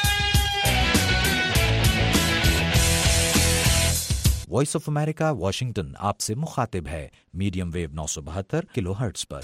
Voice of America Washington آپ سے مخاطب ہے میڈیم ویو 972 کلو ہرٹز پر۔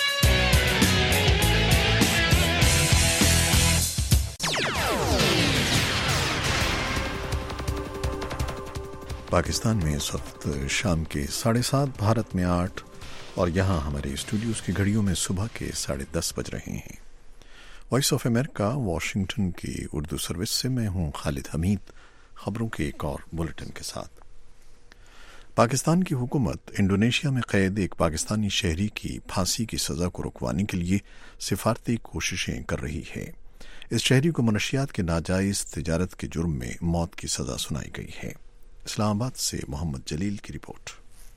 پاکستان میں اس وقت شام کے 7:30، بھارت میں 8، اور یہاں ہمارے اسٹوڈیوز کی گھڑیوں میں صبح کے 10:30 بج رہے ہیں۔ وائس آف امریکہ واشنگٹن کی اردو سروس سے میں ہوں خالد حمید، خبروں کے ایک اور بلیٹن کے ساتھ۔ پاکستان کی حکومت انڈونیشیا میں قید ایک پاکستانی شہری کی پھانسی کی سزا کو رکوانے کے لیے سفارتی کوششیں کر رہی ہے۔ اس شہری کو منشیات کے ناجائز تجارت کے جرم میں موت کی سزا سنائی گئی ہے۔ اسلام آباد سے محمد جلیل کی رپورٹ۔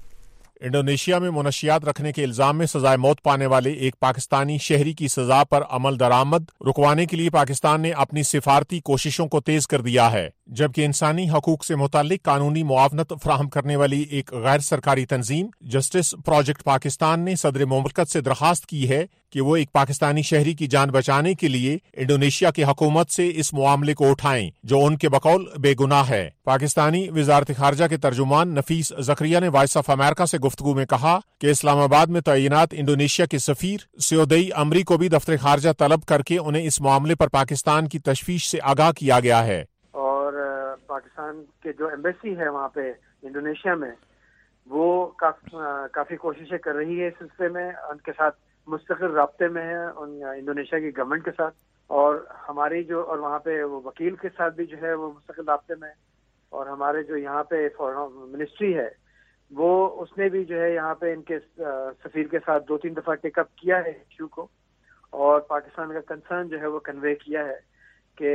انڈونیشیا میں منشیات رکھنے کے الزام میں سزائے موت پانے والے ایک پاکستانی شہری کی سزا پر عمل درآمد رکوانے کے لیے پاکستان نے اپنی سفارتی کوششوں کو تیز کر دیا ہے، جبکہ انسانی حقوق سے متعلق قانونی معاونت فراہم کرنے والی ایک غیر سرکاری تنظیم جسٹس پروجیکٹ پاکستان نے صدر مملکت سے درخواست کی ہے کہ وہ ایک پاکستانی شہری کی جان بچانے کے لیے انڈونیشیا کی حکومت سے اس معاملے کو اٹھائیں جو ان کے بقول بے گناہ ہے۔ پاکستانی وزارت خارجہ کے ترجمان نفیس زکریا نے وائس آف امریکہ سے گفتگو میں کہا کہ اسلام آباد میں تعینات انڈونیشیا کے سفیر سیودئی امری کو بھی دفتر خارجہ طلب کر کے انہیں اس معاملے پر پاکستان کی تشویش سے آگاہ کیا گیا ہے۔ اور پاکستان کے جو ایمبیسی ہے وہاں پہ انڈونیشیا میں، وہ کافی کوششیں کر رہی ہے اس سلسلے میں، ان کے ساتھ مستقل رابطے میں ہے انڈونیشیا کی گورنمنٹ کے ساتھ، اور ہماری جو اور وہاں پہ وہ وکیل کے ساتھ بھی جو ہے وہ مستقل رابطے میں، اور ہمارے جو یہاں پہ فورن منسٹری ہے وہ اس نے بھی جو ہے یہاں پہ ان کے سفیر کے ساتھ 2-3 دفعہ ٹیک اپ کیا ہے ایشو کو، اور پاکستان کا کنسرن جو ہے وہ کنوے کیا ہے کہ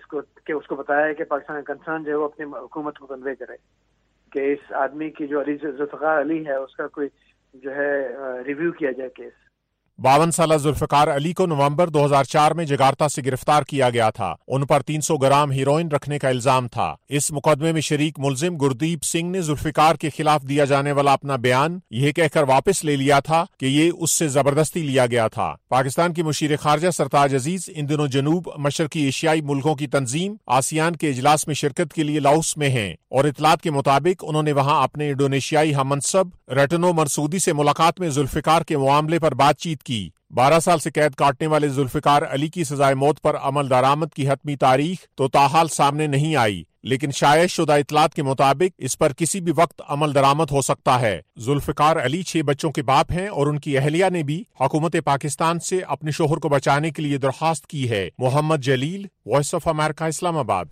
اس کو بتایا ہے کہ پاکستان کا کنسرن جو ہے وہ اپنی حکومت کو کنوے کرے کہ اس آدمی کی جو ذوالفقار علی ہے اس کا کوئی جو ہے ریویو کیا جائے کیس۔ 52 سالہ ذوالفقار علی کو نومبر 2004 میں جکارتا سے گرفتار کیا گیا تھا۔ ان پر 300 گرام ہیروئن رکھنے کا الزام تھا۔ اس مقدمے میں شریک ملزم گردیپ سنگھ نے ذوالفقار کے خلاف دیا جانے والا اپنا بیان یہ کہہ کر واپس لے لیا تھا کہ یہ اس سے زبردستی لیا گیا تھا۔ پاکستان کی مشیر خارجہ سرتاج عزیز ان دنوں جنوب مشرقی ایشیائی ملکوں کی تنظیم آسیان کے اجلاس میں شرکت کے لیے لاؤس میں ہیں، اور اطلاعات کے مطابق انہوں نے وہاں اپنے انڈونیشیائی ہم منصب رٹنو مرسودی سے ملاقات میں ذوالفقار کے معاملے پر بات چیت کی۔ 12 سال سے قید کاٹنے والے ذوالفقار علی کی سزائے موت پر عمل درآمد کی حتمی تاریخ تو تاحال سامنے نہیں آئی، لیکن شائع شدہ اطلاعات کے مطابق اس پر کسی بھی وقت عمل درآمد ہو سکتا ہے۔ ذوالفقار علی 6 بچوں کے باپ ہیں اور ان کی اہلیہ نے بھی حکومت پاکستان سے اپنے شوہر کو بچانے کے لیے درخواست کی ہے۔ محمد جلیل، وائس آف امریکہ، اسلام آباد۔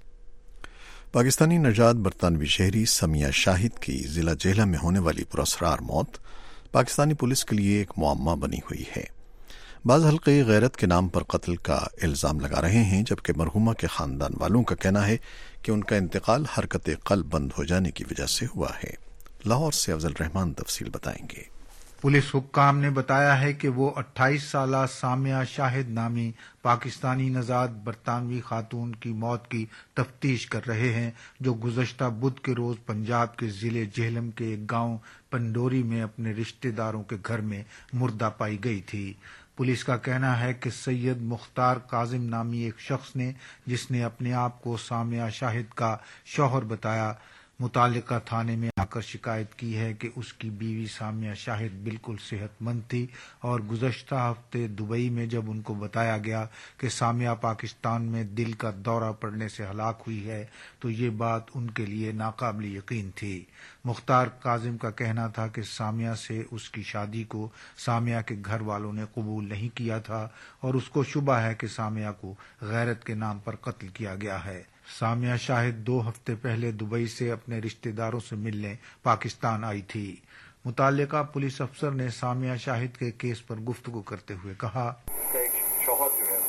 پاکستانی نژاد برطانوی شہری سمیہ شاہد کی ضلع جہلم میں ہونے والی پراسرار موت پاکستانی پولیس کے لیے ایک معمہ بنی ہوئی ہے۔ بعض حلقے غیرت کے نام پر قتل کا الزام لگا رہے ہیں، جبکہ مرحومہ کے خاندان والوں کا کہنا ہے کہ ان کا انتقال حرکت قلب بند ہو جانے کی وجہ سے ہوا ہے۔ لاہور سے افضل رحمان تفصیل بتائیں گے۔ پولیس حکام نے بتایا ہے کہ وہ 28 سالہ سامیہ شاہد نامی پاکستانی نژاد برطانوی خاتون کی موت کی تفتیش کر رہے ہیں، جو گزشتہ بدھ کے روز پنجاب کے ضلع جہلم کے ایک گاؤں پنڈوری میں اپنے رشتہ داروں کے گھر میں مردہ پائی گئی تھی۔ پولیس کا کہنا ہے کہ سید مختار کاظم نامی ایک شخص نے، جس نے اپنے آپ کو سامیہ شاہد کا شوہر بتایا، متعلقہ تھانے میں آ کر شکایت کی ہے کہ اس کی بیوی سامیہ شاہد بالکل صحت مند تھی، اور گزشتہ ہفتے دبئی میں جب ان کو بتایا گیا کہ سامیہ پاکستان میں دل کا دورہ پڑنے سے ہلاک ہوئی ہے تو یہ بات ان کے لیے ناقابل یقین تھی۔ مختار کاظم کا کہنا تھا کہ سامیہ سے اس کی شادی کو سامیہ کے گھر والوں نے قبول نہیں کیا تھا، اور اس کو شبہ ہے کہ سامیہ کو غیرت کے نام پر قتل کیا گیا ہے۔ سامیہ شاہد 2 ہفتے پہلے دبئی سے اپنے رشتہ داروں سے ملنے پاکستان آئی تھی۔ متعلقہ پولیس افسر نے سامیہ شاہد کے کیس پر گفتگو کرتے ہوئے کہا، ایک شوہر جو ہے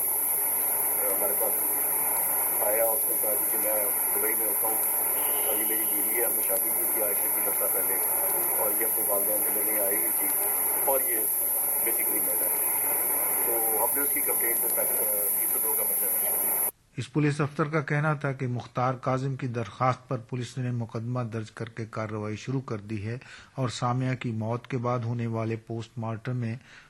ہمارے پاس آیا، اس نے کہا کہ میں دبئی میں ہوتا ہوں اور یہ میری بیوی ہے، ہم نے شادی کی تھی آج سے 2 ہفتہ پہلے، اور یہ اپنے والدین سے ملنے آئی ہوئی تھی، اور یہ بیسیکلی میرا ہے، تو ہم نے اس کی کمپلینٹ میں 302 کا مسئلہ۔ اس پولیس افسر کا کہنا تھا کہ مختار کاظم کی درخواست پر پولیس نے مقدمہ درج کر کے کارروائی شروع کر دی ہے، اور سامیہ کی موت کے بعد ہونے والے پوسٹ مارٹم میں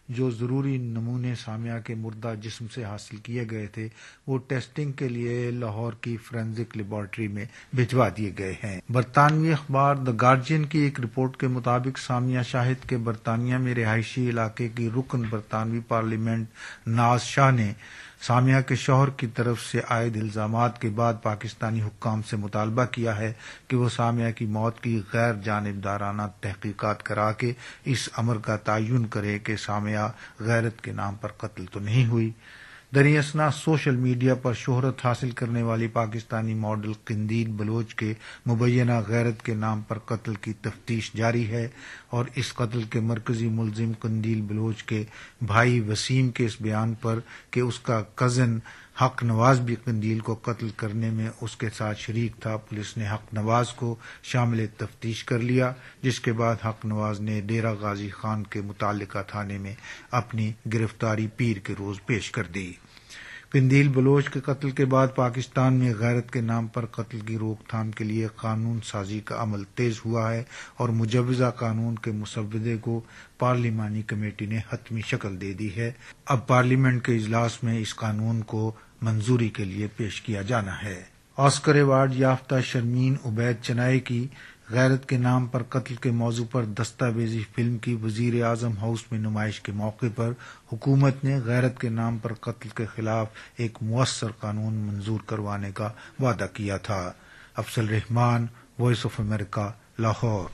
جو ضروری نمونے سامعہ کے مردہ جسم سے حاصل کیے گئے تھے وہ ٹیسٹنگ کے لیے لاہور کی فورینزک لیبارٹری میں بھجوا دیے گئے ہیں۔ برطانوی اخبار دی گارجین کی ایک رپورٹ کے مطابق سامعہ شاہد کے برطانیہ میں رہائشی علاقے کی رکن برطانوی پارلیمنٹ ناز شاہ نے سامعہ کے شوہر کی طرف سے عائد الزامات کے بعد پاکستانی حکام سے مطالبہ کیا ہے کہ وہ سامعہ کی موت کی غیر جانبدارانہ تحقیقات کرا کے اس امر کا تعین کرے کہ سامعہ غیرت کے نام پر قتل تو نہیں ہوئی۔ دریں اثنا سوشل میڈیا پر شہرت حاصل کرنے والی پاکستانی ماڈل قندیل بلوچ کے مبینہ غیرت کے نام پر قتل کی تفتیش جاری ہے اور اس قتل کے مرکزی ملزم قندیل بلوچ کے بھائی وسیم کے اس بیان پر کہ اس کا کزن حق نواز بھی قندیل کو قتل کرنے میں اس کے ساتھ شریک تھا، پولیس نے حق نواز کو شامل تفتیش کر لیا، جس کے بعد حق نواز نے ڈیرہ غازی خان کے متعلقہ تھانے میں اپنی گرفتاری پیر کے روز پیش کر دی۔ قندیل بلوچ کے قتل کے بعد پاکستان میں غیرت کے نام پر قتل کی روک تھام کے لیے قانون سازی کا عمل تیز ہوا ہے اور مجوزہ قانون کے مسودے کو پارلیمانی کمیٹی نے حتمی شکل دے دی ہے۔ اب پارلیمنٹ کے اجلاس میں اس قانون کو منظوری کے لیے پیش کیا جانا ہے۔ آسکر ایوارڈ یافتہ شرمین عبید چنائے کی غیرت کے نام پر قتل کے موضوع پر دستاویزی فلم کی وزیر اعظم ہاؤس میں نمائش کے موقع پر حکومت نے غیرت کے نام پر قتل کے خلاف ایک مؤثر قانون منظور کروانے کا وعدہ کیا تھا۔ Afzal Rehman, voice of America, Lahore.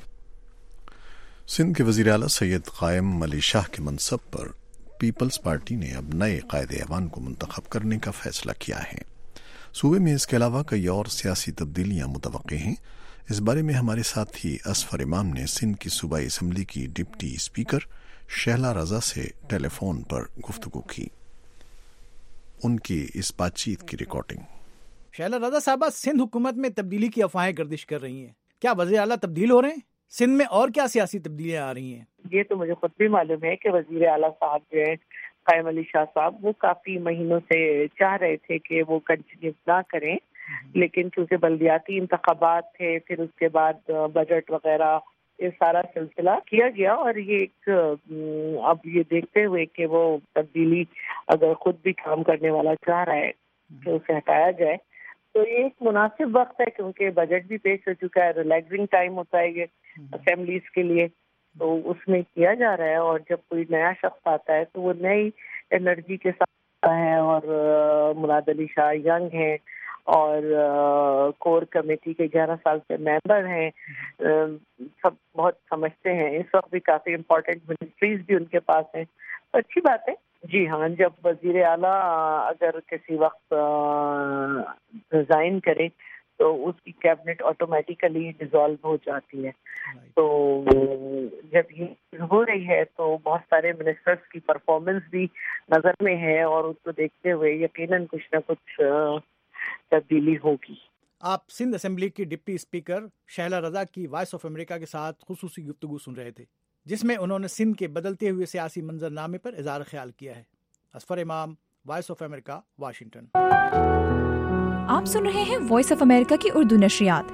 Sindh کے وزیر اعلیٰ سید قائم علی شاہ کے منصب پر پیپلز پارٹی نے اب نئے قائد ایوان کو منتخب کرنے کا فیصلہ کیا ہے۔ صوبے میں اس کے علاوہ کئی اور سیاسی تبدیلیاں متوقع ہیں۔ اس بارے میں ہمارے ساتھی اسفر امام نے سندھ کی صوبائی اسمبلی کی ڈپٹی اسپیکر شہلا رضا سے ٹیلی فون پر گفتگو کی۔ ان کی اس بات چیت کی ریکارڈنگ۔ شہلا رضا صاحبہ، سندھ حکومت میں تبدیلی کی افواہیں گردش کر رہی ہیں، کیا وزیر اعلیٰ تبدیل ہو رہے ہیں؟ سندھ میں اور کیا سیاسی تبدیلیاں آ رہی ہیں؟ یہ تو مجھے خود بھی معلوم ہے کہ وزیر اعلیٰ صاحب جو ہے قائم علی شاہ صاحب، وہ کافی مہینوں سے چاہ رہے تھے کہ وہ کنٹینیو نہ کریں، لیکن کیونکہ بلدیاتی انتخابات تھے، پھر اس کے بعد بجٹ وغیرہ، یہ سارا سلسلہ کیا گیا، اور یہ ایک اب یہ دیکھتے ہوئے کہ وہ تبدیلی اگر خود بھی کام کرنے والا چاہ رہا ہے کہ اسے ہٹایا جائے تو یہ ایک مناسب وقت ہے، کیونکہ بجٹ بھی پیش ہو چکا ہے، ریلیکسنگ ٹائم ہوتا ہے یہ اسمبلیز کے لیے، تو اس میں کیا جا رہا ہے۔ اور جب کوئی نیا شخص آتا ہے تو وہ نئی انرجی کے ساتھ آتا ہے، اور مراد علی شاہ ینگ ہیں اور کور کمیٹی کے 11 سال سے ممبر ہیں، سب بہت سمجھتے ہیں، اس وقت بھی کافی امپورٹنٹ منسٹریز بھی ان کے پاس ہیں، تو اچھی بات ہے۔ جی ہاں، جب وزیر اعلیٰ اگر کسی وقت ریزائن کرے تو اس کی کیبنٹ آٹومیٹیکلی ڈیزالو ہو جاتی ہے، تو جب یہ ہو رہی ہے تو بہت سارے منسٹرز کی پرفارمنس بھی نظر میں ہے، اور اس کو دیکھتے ہوئے یقیناً کچھ نہ کچھ تبدیلی ہوگی۔ آپ سندھ اسمبلی کی ڈپٹی اسپیکر شہلا رضا کی وائس آف امریکہ کے ساتھ خصوصی گفتگو سن رہے تھے، جس میں انہوں نے سندھ کے بدلتے ہوئے سیاسی منظر نامے پر اظہار خیال کیا ہے۔ اسفر امام، وائس آف امریکہ، واشنگٹن۔ آپ سن رہے ہیں وائس آف امریکہ کی اردو نشریات۔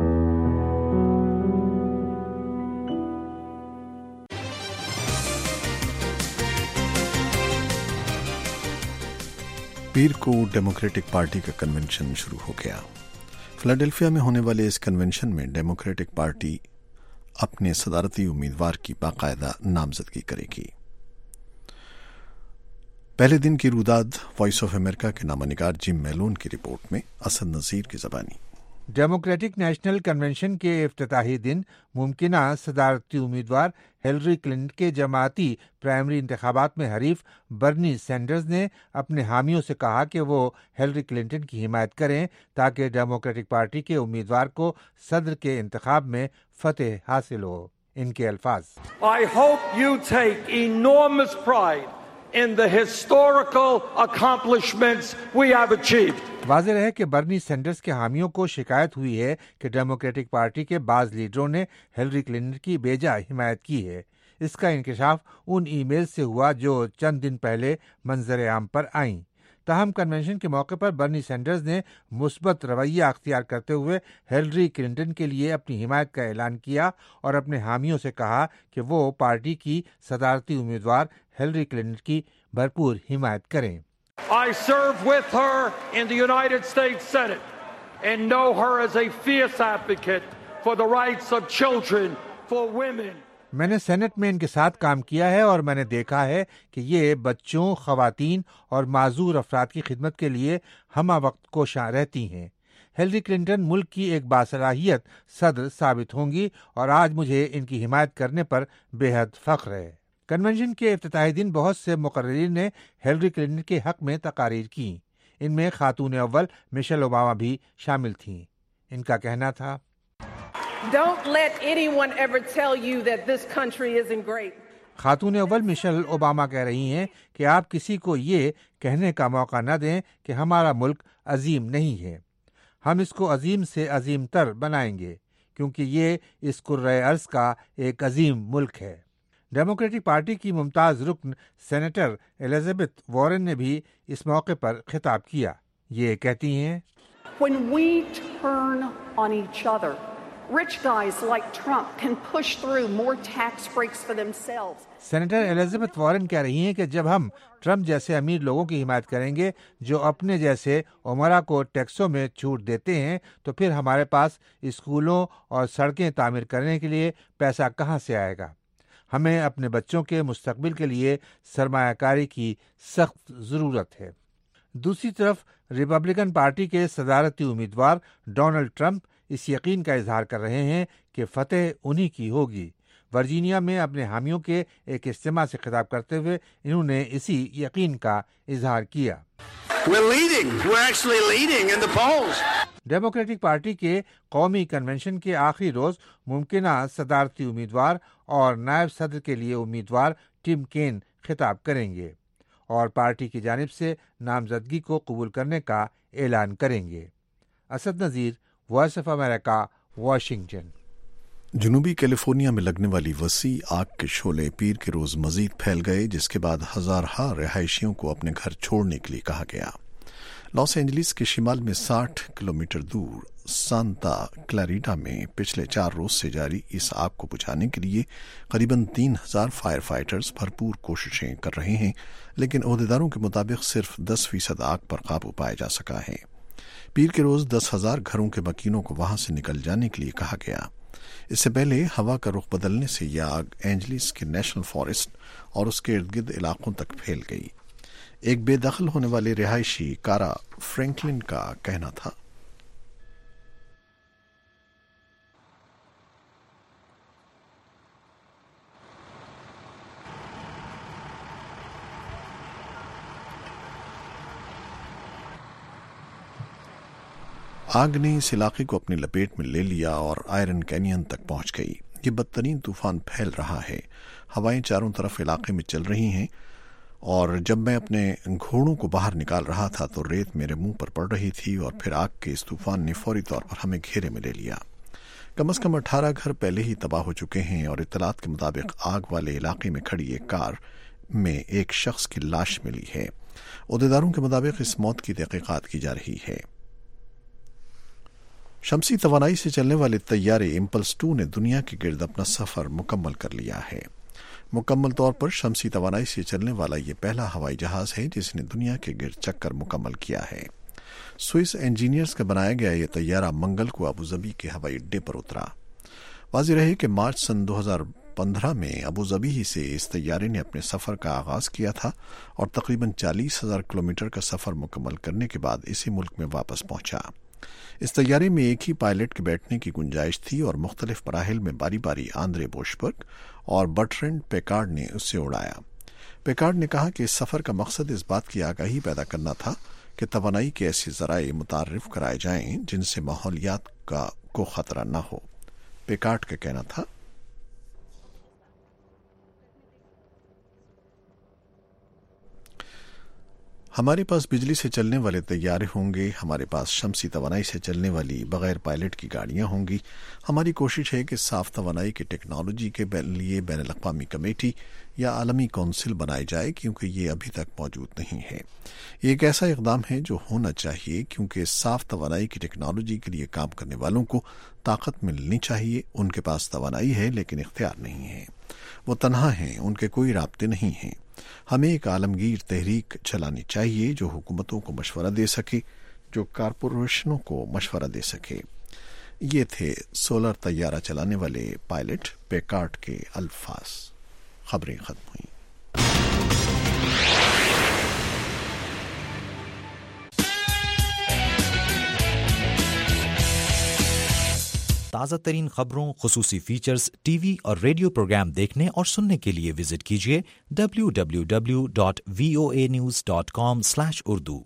پیر کو ڈیموکریٹک پارٹی کا کنونشن شروع ہو گیا۔ فلاڈیلفیا میں ہونے والے اس کنونشن میں ڈیموکریٹک پارٹی اپنے صدارتی امیدوار کی باقاعدہ نامزدگی کرے گی۔ پہلے دن کی روداد وائس آف امریکہ کے نامہ نگار جم میلون کی رپورٹ میں اسد نذیر کی زبانی۔ ڈیموکریٹک نیشنل کنونشن کے افتتاحی دن ممکنہ صدارتی امیدوار ہلری کلنٹن کے جماعتی پرائمری انتخابات میں حریف برنی سینڈرز نے اپنے حامیوں سے کہا کہ وہ ہلری کلنٹن کی حمایت کریں تاکہ ڈیموکریٹک پارٹی کے امیدوار کو صدر کے انتخاب میں فتح حاصل ہو۔ ان کے الفاظ: I hope you take enormous pride in the historical accomplishments we have achieved. واضح ہے کہ برنی سینڈرز کے حامیوں کو شکایت ہوئی ہے کہ ڈیموکریٹک پارٹی کے بعض لیڈروں نے ہلری کلنٹن کی بے جا حمایت کی ہے۔ اس کا انکشاف ان ای میل سے ہوا جو چند دن پہلے منظر عام پر آئیں۔ تاہم کنونشن کے موقع پر برنی سینڈرز نے مثبت رویہ اختیار کرتے ہوئے ہیلری کلنٹن کے لیے اپنی حمایت کا اعلان کیا اور اپنے حامیوں سے کہا کہ وہ پارٹی کی صدارتی امیدوار ہیلری کلنٹن کی بھرپور حمایت کریں۔ I serve with her in the United States Senate and know her as a fierce advocate for the rights of children, for women. میں نے سینٹ میں ان کے ساتھ کام کیا ہے اور میں نے دیکھا ہے کہ یہ بچوں، خواتین اور معذور افراد کی خدمت کے لیے ہمہ وقت کوشاں رہتی ہیں۔ ہیلری کلنٹن ملک کی ایک باصلاحیت صدر ثابت ہوں گی اور آج مجھے ان کی حمایت کرنے پر بے حد فخر ہے۔ کنونشن کے افتتاحی دن بہت سے مقررین نے ہیلری کلنٹن کے حق میں تقاریر کی۔ ان میں خاتون اول میشل اوباما بھی شامل تھیں۔ ان کا کہنا تھا، Don't let anyone ever tell you that this country isn't great. خاتون اول میشل اوباما کہہ رہی ہیں کہ آپ کسی کو یہ کہنے کا موقع نہ دیں کہ ہمارا ملک عظیم نہیں ہے۔ ہم اس کو عظیم سے عظیم تر بنائیں گے کیونکہ یہ اس کرۂ ارض کا ایک عظیم ملک ہے۔ ڈیموکریٹک پارٹی کی ممتاز رکن سینیٹر الزبتھ وارن نے بھی اس موقع پر خطاب کیا۔ یہ کہتی ہیں، When we turn on each other, rich guys like Trump can push through more tax breaks for themselves. Senator Elizabeth Warren کہہ رہی ہیں کہ جب ہم ٹرمپ جیسے امیر لوگوں کی حمایت کریں گے جو اپنے جیسے عمرا کو ٹیکسوں میں چھوٹ دیتے ہیں تو پھر ہمارے پاس اسکولوں اور سڑکیں تعمیر کرنے کے لیے پیسہ کہاں سے آئے گا۔ ہمیں اپنے بچوں کے مستقبل کے لیے سرمایہ کاری کی سخت ضرورت ہے۔ دوسری طرف ریپبلکن پارٹی کے صدارتی امیدوار ڈونلڈ ٹرمپ اس یقین کا اظہار کر رہے ہیں کہ فتح انہی کی ہوگی۔ ورجینیا میں اپنے حامیوں کے ایک اجتماع سے خطاب کرتے ہوئے انہوں نے اسی یقین کا اظہار کیا۔ ڈیموکریٹک پارٹی کے قومی کنونشن کے آخری روز ممکنہ صدارتی امیدوار اور نائب صدر کے لیے امیدوار ٹم کین خطاب کریں گے اور پارٹی کی جانب سے نامزدگی کو قبول کرنے کا اعلان کریں گے۔ Asad Nazir, voice of America, Washington. جنوبی کیلیفورنیا میں لگنے والی وسیع آگ کے شعلے پیر کے روز مزید پھیل گئے، جس کے بعد ہزارہا رہائشیوں کو اپنے گھر چھوڑنے کے لیے کہا گیا۔ لاس اینجلس کے شمال میں 60 کلومیٹر دور سانتا کلاریٹا میں پچھلے 4 روز سے جاری اس آگ کو بجھانے کے لیے قریباً 3000 فائر فائٹرز بھرپور کوششیں کر رہے ہیں، لیکن عہدیداروں کے مطابق صرف 10% آگ پر قابو پایا جا سکا ہے۔ پیر کے روز 10,000 گھروں کے مکینوں کو وہاں سے نکل جانے کے لیے کہا گیا۔ اس سے پہلے ہوا کا رخ بدلنے سے یہ آگ اینجلس کے نیشنل فارسٹ اور اس کے ارد گرد علاقوں تک پھیل گئی۔ ایک بے دخل ہونے والے رہائشی کارا فرینکلن کا کہنا تھا، آگ نے اس علاقے کو اپنی لپیٹ میں لے لیا اور آئرن کینین تک پہنچ گئی۔ یہ بدترین طوفان پھیل رہا ہے، ہوائیں چاروں طرف علاقے میں چل رہی ہیں، اور جب میں اپنے گھوڑوں کو باہر نکال رہا تھا تو ریت میرے منہ پر پڑ رہی تھی، اور پھر آگ کے اس طوفان نے فوری طور پر ہمیں گھیرے میں لے لیا۔ کم از کم 18 گھر پہلے ہی تباہ ہو چکے ہیں، اور اطلاعات کے مطابق آگ والے علاقے میں کھڑی ایک کار میں ایک شخص کی لاش ملی ہے۔ عہدیداروں کے مطابق اس موت کی تحقیقات کی جا رہی ہے۔ شمسی توانائی سے چلنے والے طیارے امپلس 2 نے دنیا کے گرد اپنا سفر مکمل کر لیا ہے۔ مکمل طور پر شمسی توانائی سے چلنے والا یہ پہلا ہوائی جہاز ہے جس نے دنیا کے گرد چکر مکمل کیا ہے۔ سوئس انجینئرز کا بنایا گیا یہ طیارہ منگل کو ابوظبی کے ہوائی اڈے پر اترا۔ واضح رہے کہ مارچ سن 2015 میں ابوظبی ہی سے اس طیارے نے اپنے سفر کا آغاز کیا تھا اور تقریباً 40,000 کلومیٹر کا سفر مکمل کرنے کے بعد اسی ملک میں واپس پہنچا۔ اس طیارے میں ایک ہی پائلٹ کے بیٹھنے کی گنجائش تھی اور مختلف مراحل میں باری باری آندرے بوشبرگ اور برٹرینڈ پیکارڈ نے اس سے اڑایا۔ پیکارڈ نے کہا کہ اس سفر کا مقصد اس بات کی آگاہی پیدا کرنا تھا کہ توانائی کے ایسے ذرائع متعارف کرائے جائیں جن سے ماحولیات کو خطرہ نہ ہو۔ پیکارڈ کا کہنا تھا، ہمارے پاس بجلی سے چلنے والے طیارے ہوں گے، ہمارے پاس شمسی توانائی سے چلنے والی بغیر پائلٹ کی گاڑیاں ہوں گی۔ ہماری کوشش ہے کہ صاف توانائی کی ٹیکنالوجی کے لیے بین الاقوامی کمیٹی یا عالمی کونسل بنائی جائے، کیونکہ یہ ابھی تک موجود نہیں ہے۔ یہ ایک ایسا اقدام ہے جو ہونا چاہیے، کیونکہ صاف توانائی کی ٹیکنالوجی کے لیے کام کرنے والوں کو طاقت ملنی چاہیے۔ ان کے پاس توانائی ہے لیکن اختیار نہیں ہے، وہ تنہا ہیں، ان کے کوئی رابطے نہیں ہیں۔ ہمیں ایک عالمگیر تحریک چلانی چاہیے جو حکومتوں کو مشورہ دے سکے، جو کارپوریشنوں کو مشورہ دے سکے۔ یہ تھے سولر طیارہ چلانے والے پائلٹ پیکارٹ کے الفاظ۔ خبریں ختم ہوئیں۔ تازہ ترین خبروں، خصوصی فیچرز، ٹی وی اور ریڈیو پروگرام دیکھنے اور سننے کے لیے وزٹ کیجیے www.voanews.com/urdu۔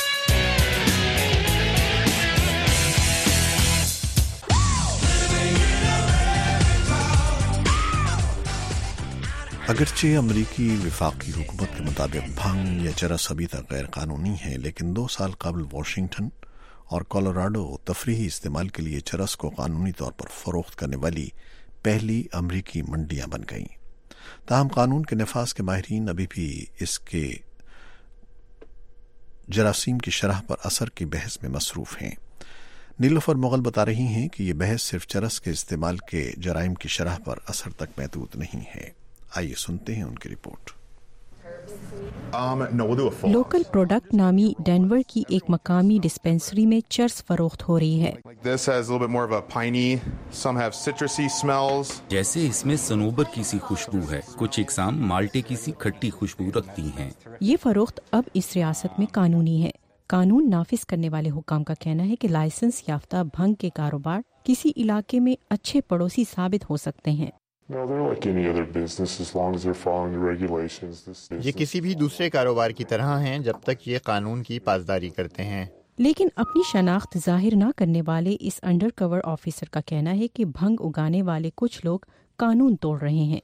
اگرچہ امریکی وفاقی حکومت کے مطابق بھنگ یا چرس ابھی تک غیر قانونی ہے، لیکن 2 سال قبل واشنگٹن اور کولوراڈو تفریحی استعمال کے لیے چرس کو قانونی طور پر فروخت کرنے والی پہلی امریکی منڈیاں بن گئیں۔ تاہم قانون کے نفاذ کے ماہرین ابھی بھی اس کے جراثیم کی شرح پر اثر کی بحث میں مصروف ہیں۔ نیلوفر مغل بتا رہی ہیں کہ یہ بحث صرف چرس کے استعمال کے جرائم کی شرح پر اثر تک محدود نہیں ہے۔ آئیے سنتے ہیں ان کی رپورٹ۔ لوکل پروڈکٹ نامی ڈینور کی ایک مقامی ڈسپنسری میں چرس فروخت ہو رہی ہے۔ جیسے اس میں صنوبر کی سی خوشبو ہے، کچھ اقسام مالٹے کی سی کھٹی خوشبو رکھتی ہیں۔ یہ فروخت اب اس ریاست میں قانونی ہے۔ قانون نافذ کرنے والے حکام کا کہنا ہے کہ لائسنس یافتہ بھنگ کے کاروبار کسی علاقے میں اچھے پڑوسی ثابت ہو سکتے ہیں۔ یہ کسی بھی دوسرے کاروبار کی طرح ہیں جب تک یہ قانون کی پاسداری کرتے ہیں۔ لیکن اپنی شناخت ظاہر نہ کرنے والے اس انڈر کور آفیسر کا کہنا ہے کہ بھنگ اگانے والے کچھ لوگ قانون توڑ رہے ہیں۔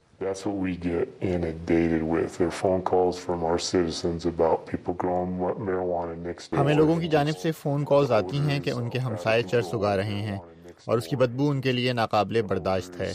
ہمیں لوگوں کی جانب سے فون کالز آتی ہیں کہ ان کے ہمسائے چرس اگا رہے ہیں اور اس کی بدبو ان کے لیے ناقابل برداشت ہے۔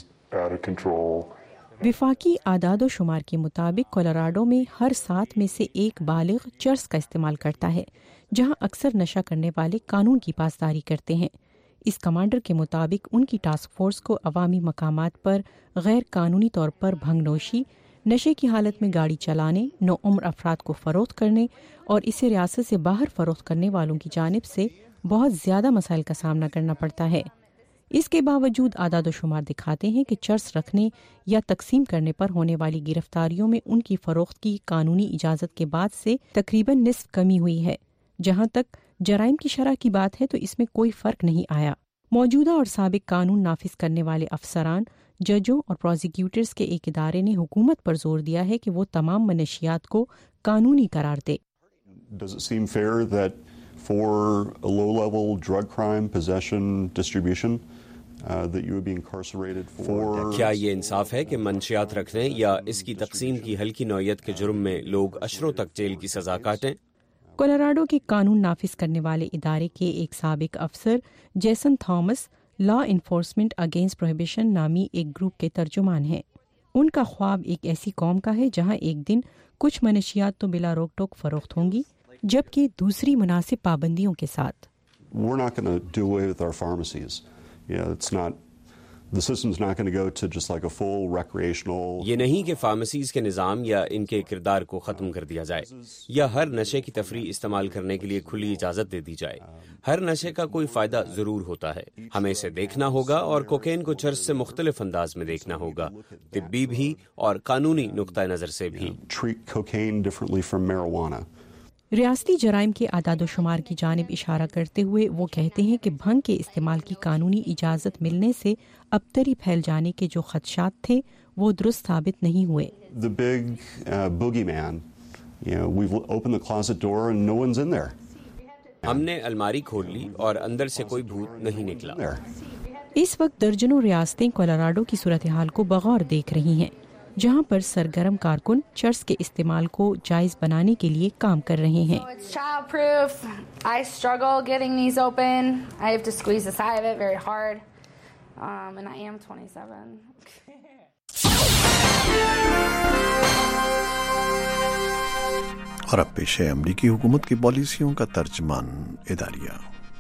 وفاقی اعداد و شمار کے مطابق کولوراڈو میں ہر 7 میں سے 1 بالغ چرس کا استعمال کرتا ہے، جہاں اکثر نشہ کرنے والے قانون کی پاسداری کرتے ہیں۔ اس کمانڈر کے مطابق ان کی ٹاسک فورس کو عوامی مقامات پر غیر قانونی طور پر بھنگ نوشی، نشے کی حالت میں گاڑی چلانے، نوعمر افراد کو فروخت کرنے اور اسے ریاست سے باہر فروخت کرنے والوں کی جانب سے بہت زیادہ مسائل کا سامنا کرنا پڑتا ہے۔ اس کے باوجود اعداد و شمار دکھاتے ہیں کہ چرس رکھنے یا تقسیم کرنے پر ہونے والی گرفتاریوں میں ان کی فروخت کی قانونی اجازت کے بعد سے تقریباً نصف کمی ہوئی ہے۔ جہاں تک جرائم کی شرح کی بات ہے تو اس میں کوئی فرق نہیں آیا۔ موجودہ اور سابق قانون نافذ کرنے والے افسران، ججوں اور پروزیکیوٹرز کے ایک ادارے نے حکومت پر زور دیا ہے کہ وہ تمام منشیات کو قانونی قرار دے۔ Does it seem fair that for a low-level drug crime possession distribution that you would be incarcerated for? کیا یہ انصاف ہے کہ منشیات رکھنے یا اس کی تقسیم کی ہلکی نوعیت کے جرم میں لوگ اشروں تک جیل کی سزا کاٹیں؟ کولوراڈو کے قانون نافذ کرنے والے ادارے کے ایک سابق افسر Jason Thomas law enforcement against prohibition نامی ایک گروپ کے ترجمان ہیں۔ ان کا خواب ایک ایسی قوم کا ہے جہاں ایک دن کچھ منشیات تو بلا روک ٹوک فروخت ہوں گی، جبکہ دوسری مناسب پابندیوں کے ساتھ۔ We're not going to do away with our pharmacies. The system's not going to go to just like a full recreational. یہ نہیں کہ فارمیسیز کے نظام یا ان کے کردار کو ختم کر دیا جائے یا ہر نشے کی تفریح استعمال کرنے کے لیے کھلی اجازت دے دی جائے۔ ہر نشے کا کوئی فائدہ ضرور ہوتا ہے، ہمیں اسے دیکھنا ہوگا اور کوکین کو چرس سے مختلف انداز میں دیکھنا ہوگا، طبی بھی اور قانونی نقطہ نظر سے بھی۔ Treat cocaine differently from marijuana. ریاستی جرائم کے اعداد و شمار کی جانب اشارہ کرتے ہوئے وہ کہتے ہیں کہ بھنگ کے استعمال کی قانونی اجازت ملنے سے ابتری پھیل جانے کے جو خدشات تھے وہ درست ثابت نہیں ہوئے۔ The big boogeyman, we've opened the closet door and no one's in there. ہم نے الماری کھول لی اور اندر سے کوئی بھوت نہیں نکلا۔ اس وقت درجنوں ریاستیں کولوراڈو کی صورتحال کو بغور دیکھ رہی ہیں۔ جہاں پر سرگرم کارکن چرس کے استعمال کو جائز بنانے کے لیے کام کر رہے ہیں. اور اب پیش ہے امریکی حکومت کی پالیسیوں کا ترجمان اداریہ.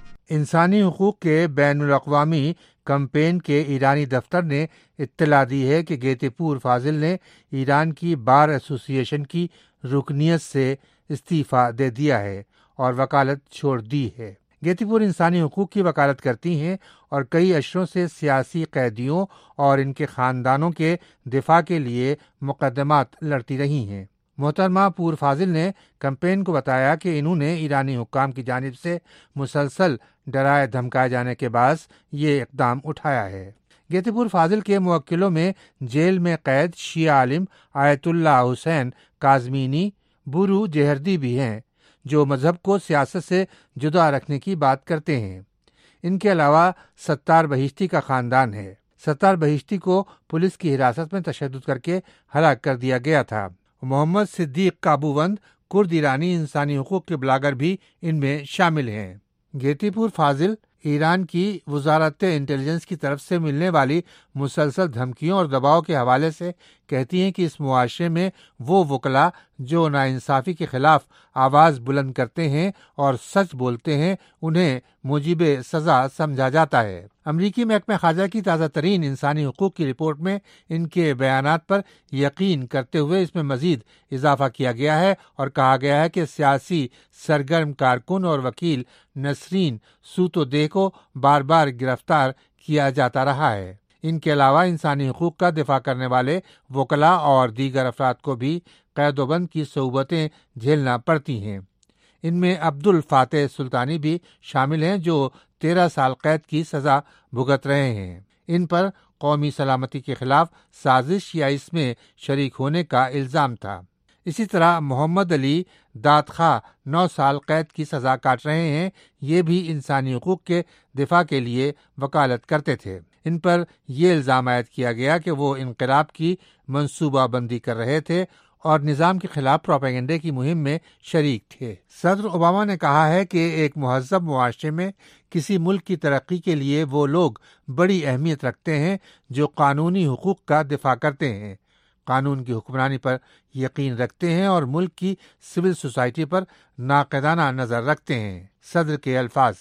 انسانی حقوق کے بین الاقوامی کمپین کے ایرانی دفتر نے اطلاع دی ہے کہ گیتی پور فاضل نے ایران کی بار ایسوسی ایشن کی رکنیت سے استعفیٰ دے دیا ہے اور وکالت چھوڑ دی ہے. گیتی پور انسانی حقوق کی وکالت کرتی ہیں اور کئی اشروں سے سیاسی قیدیوں اور ان کے خاندانوں کے دفاع کے لیے مقدمات لڑتی رہی ہیں. محترمہ پور فاضل نے کمپین کو بتایا کہ انہوں نے ایرانی حکام کی جانب سے مسلسل ڈرائے دھمکائے جانے کے باعث یہ اقدام اٹھایا ہے. گیتی پور فاضل کے موکلوں میں جیل میں قید شیعہ عالم آیت اللہ حسین کاظمینی بورو جہردی بھی ہیں جو مذہب کو سیاست سے جدا رکھنے کی بات کرتے ہیں. ان کے علاوہ ستار بہشتی کا خاندان ہے. ستار بہشتی کو پولیس کی حراست میں تشدد کر کے ہلاک کر دیا گیا تھا. محمد صدیق کابووند کرد ایرانی انسانی حقوق کے بلاگر بھی ان میں شامل ہیں. گیتی پور فاضل ایران کی وزارت انٹیلیجنس کی طرف سے ملنے والی مسلسل دھمکیوں اور دباؤ کے حوالے سے کہتی ہیں کہ اس معاشرے میں وہ وکلاء جو ناانصافی کے خلاف آواز بلند کرتے ہیں اور سچ بولتے ہیں انہیں موجب سزا سمجھا جاتا ہے. امریکی محکمہ خارجہ کی تازہ ترین انسانی حقوق کی رپورٹ میں ان کے بیانات پر یقین کرتے ہوئے اس میں مزید اضافہ کیا گیا ہے اور کہا گیا ہے کہ سیاسی سرگرم کارکن اور وکیل نسرین سوتودے کو بار بار گرفتار کیا جاتا رہا ہے. ان کے علاوہ انسانی حقوق کا دفاع کرنے والے وکلاء اور دیگر افراد کو بھی قید و بند کی صعوبتیں جھیلنا پڑتی ہیں. ان میں عبد الفاتح سلطانی بھی شامل ہیں جو 13 سال قید کی سزا بھگت رہے ہیں. ان پر قومی سلامتی کے خلاف سازش یا اس میں شریک ہونے کا الزام تھا. اسی طرح محمد علی دادخواہ 9 سال قید کی سزا کاٹ رہے ہیں. یہ بھی انسانی حقوق کے دفاع کے لیے وکالت کرتے تھے. ان پر یہ الزام عائد کیا گیا کہ وہ انقلاب کی منصوبہ بندی کر رہے تھے اور نظام کے خلاف پروپیگنڈے کی مہم میں شریک تھے. صدر اوباما نے کہا ہے کہ ایک مہذب معاشرے میں کسی ملک کی ترقی کے لیے وہ لوگ بڑی اہمیت رکھتے ہیں جو قانونی حقوق کا دفاع کرتے ہیں، قانون کی حکمرانی پر یقین رکھتے ہیں اور ملک کی سول سوسائٹی پر ناقدانہ نظر رکھتے ہیں. صدر کے الفاظ: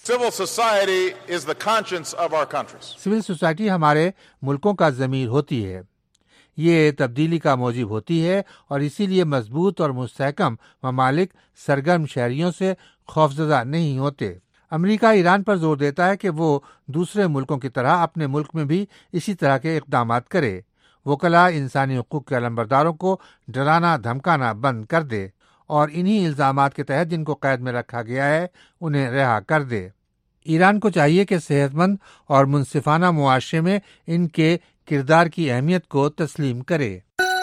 سول سوسائٹی ہمارے ملکوں کا ضمیر ہوتی ہے، یہ تبدیلی کا موجب ہوتی ہے اور اسی لیے مضبوط اور مستحکم ممالک سرگرم شہریوں سے خوفزدہ نہیں ہوتے. امریکہ ایران پر زور دیتا ہے کہ وہ دوسرے ملکوں کی طرح اپنے ملک میں بھی اسی طرح کے اقدامات کرے. وکلاء انسانی حقوق کے علمبرداروں کو ڈرانا دھمکانا بند کر دے اور انہی الزامات کے تحت جن کو قید میں رکھا گیا ہے انہیں رہا کر دے. ایران کو چاہیے کہ صحت مند اور منصفانہ معاشرے میں ان کے کردار کی اہمیت کو تسلیم کرے.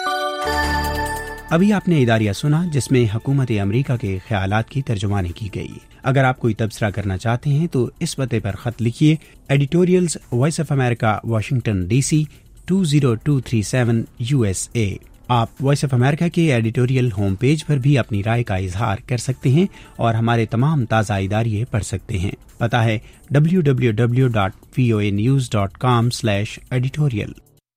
ابھی آپ نے اداریہ سنا جس میں حکومت امریکہ کے خیالات کی ترجمانی کی گئی. اگر آپ کوئی تبصرہ کرنا چاہتے ہیں تو اس پتے پر خط لکھیے: editorials voice of America, Washington D C 20237 USA. آپ وائس آف امریکہ کے ایڈیٹوریل ہوم پیج پر بھی اپنی رائے کا اظہار کر سکتے ہیں اور ہمارے تمام تازہ اداریے پڑھ سکتے ہیں. پتہ ہے www.voanews.com/editorial.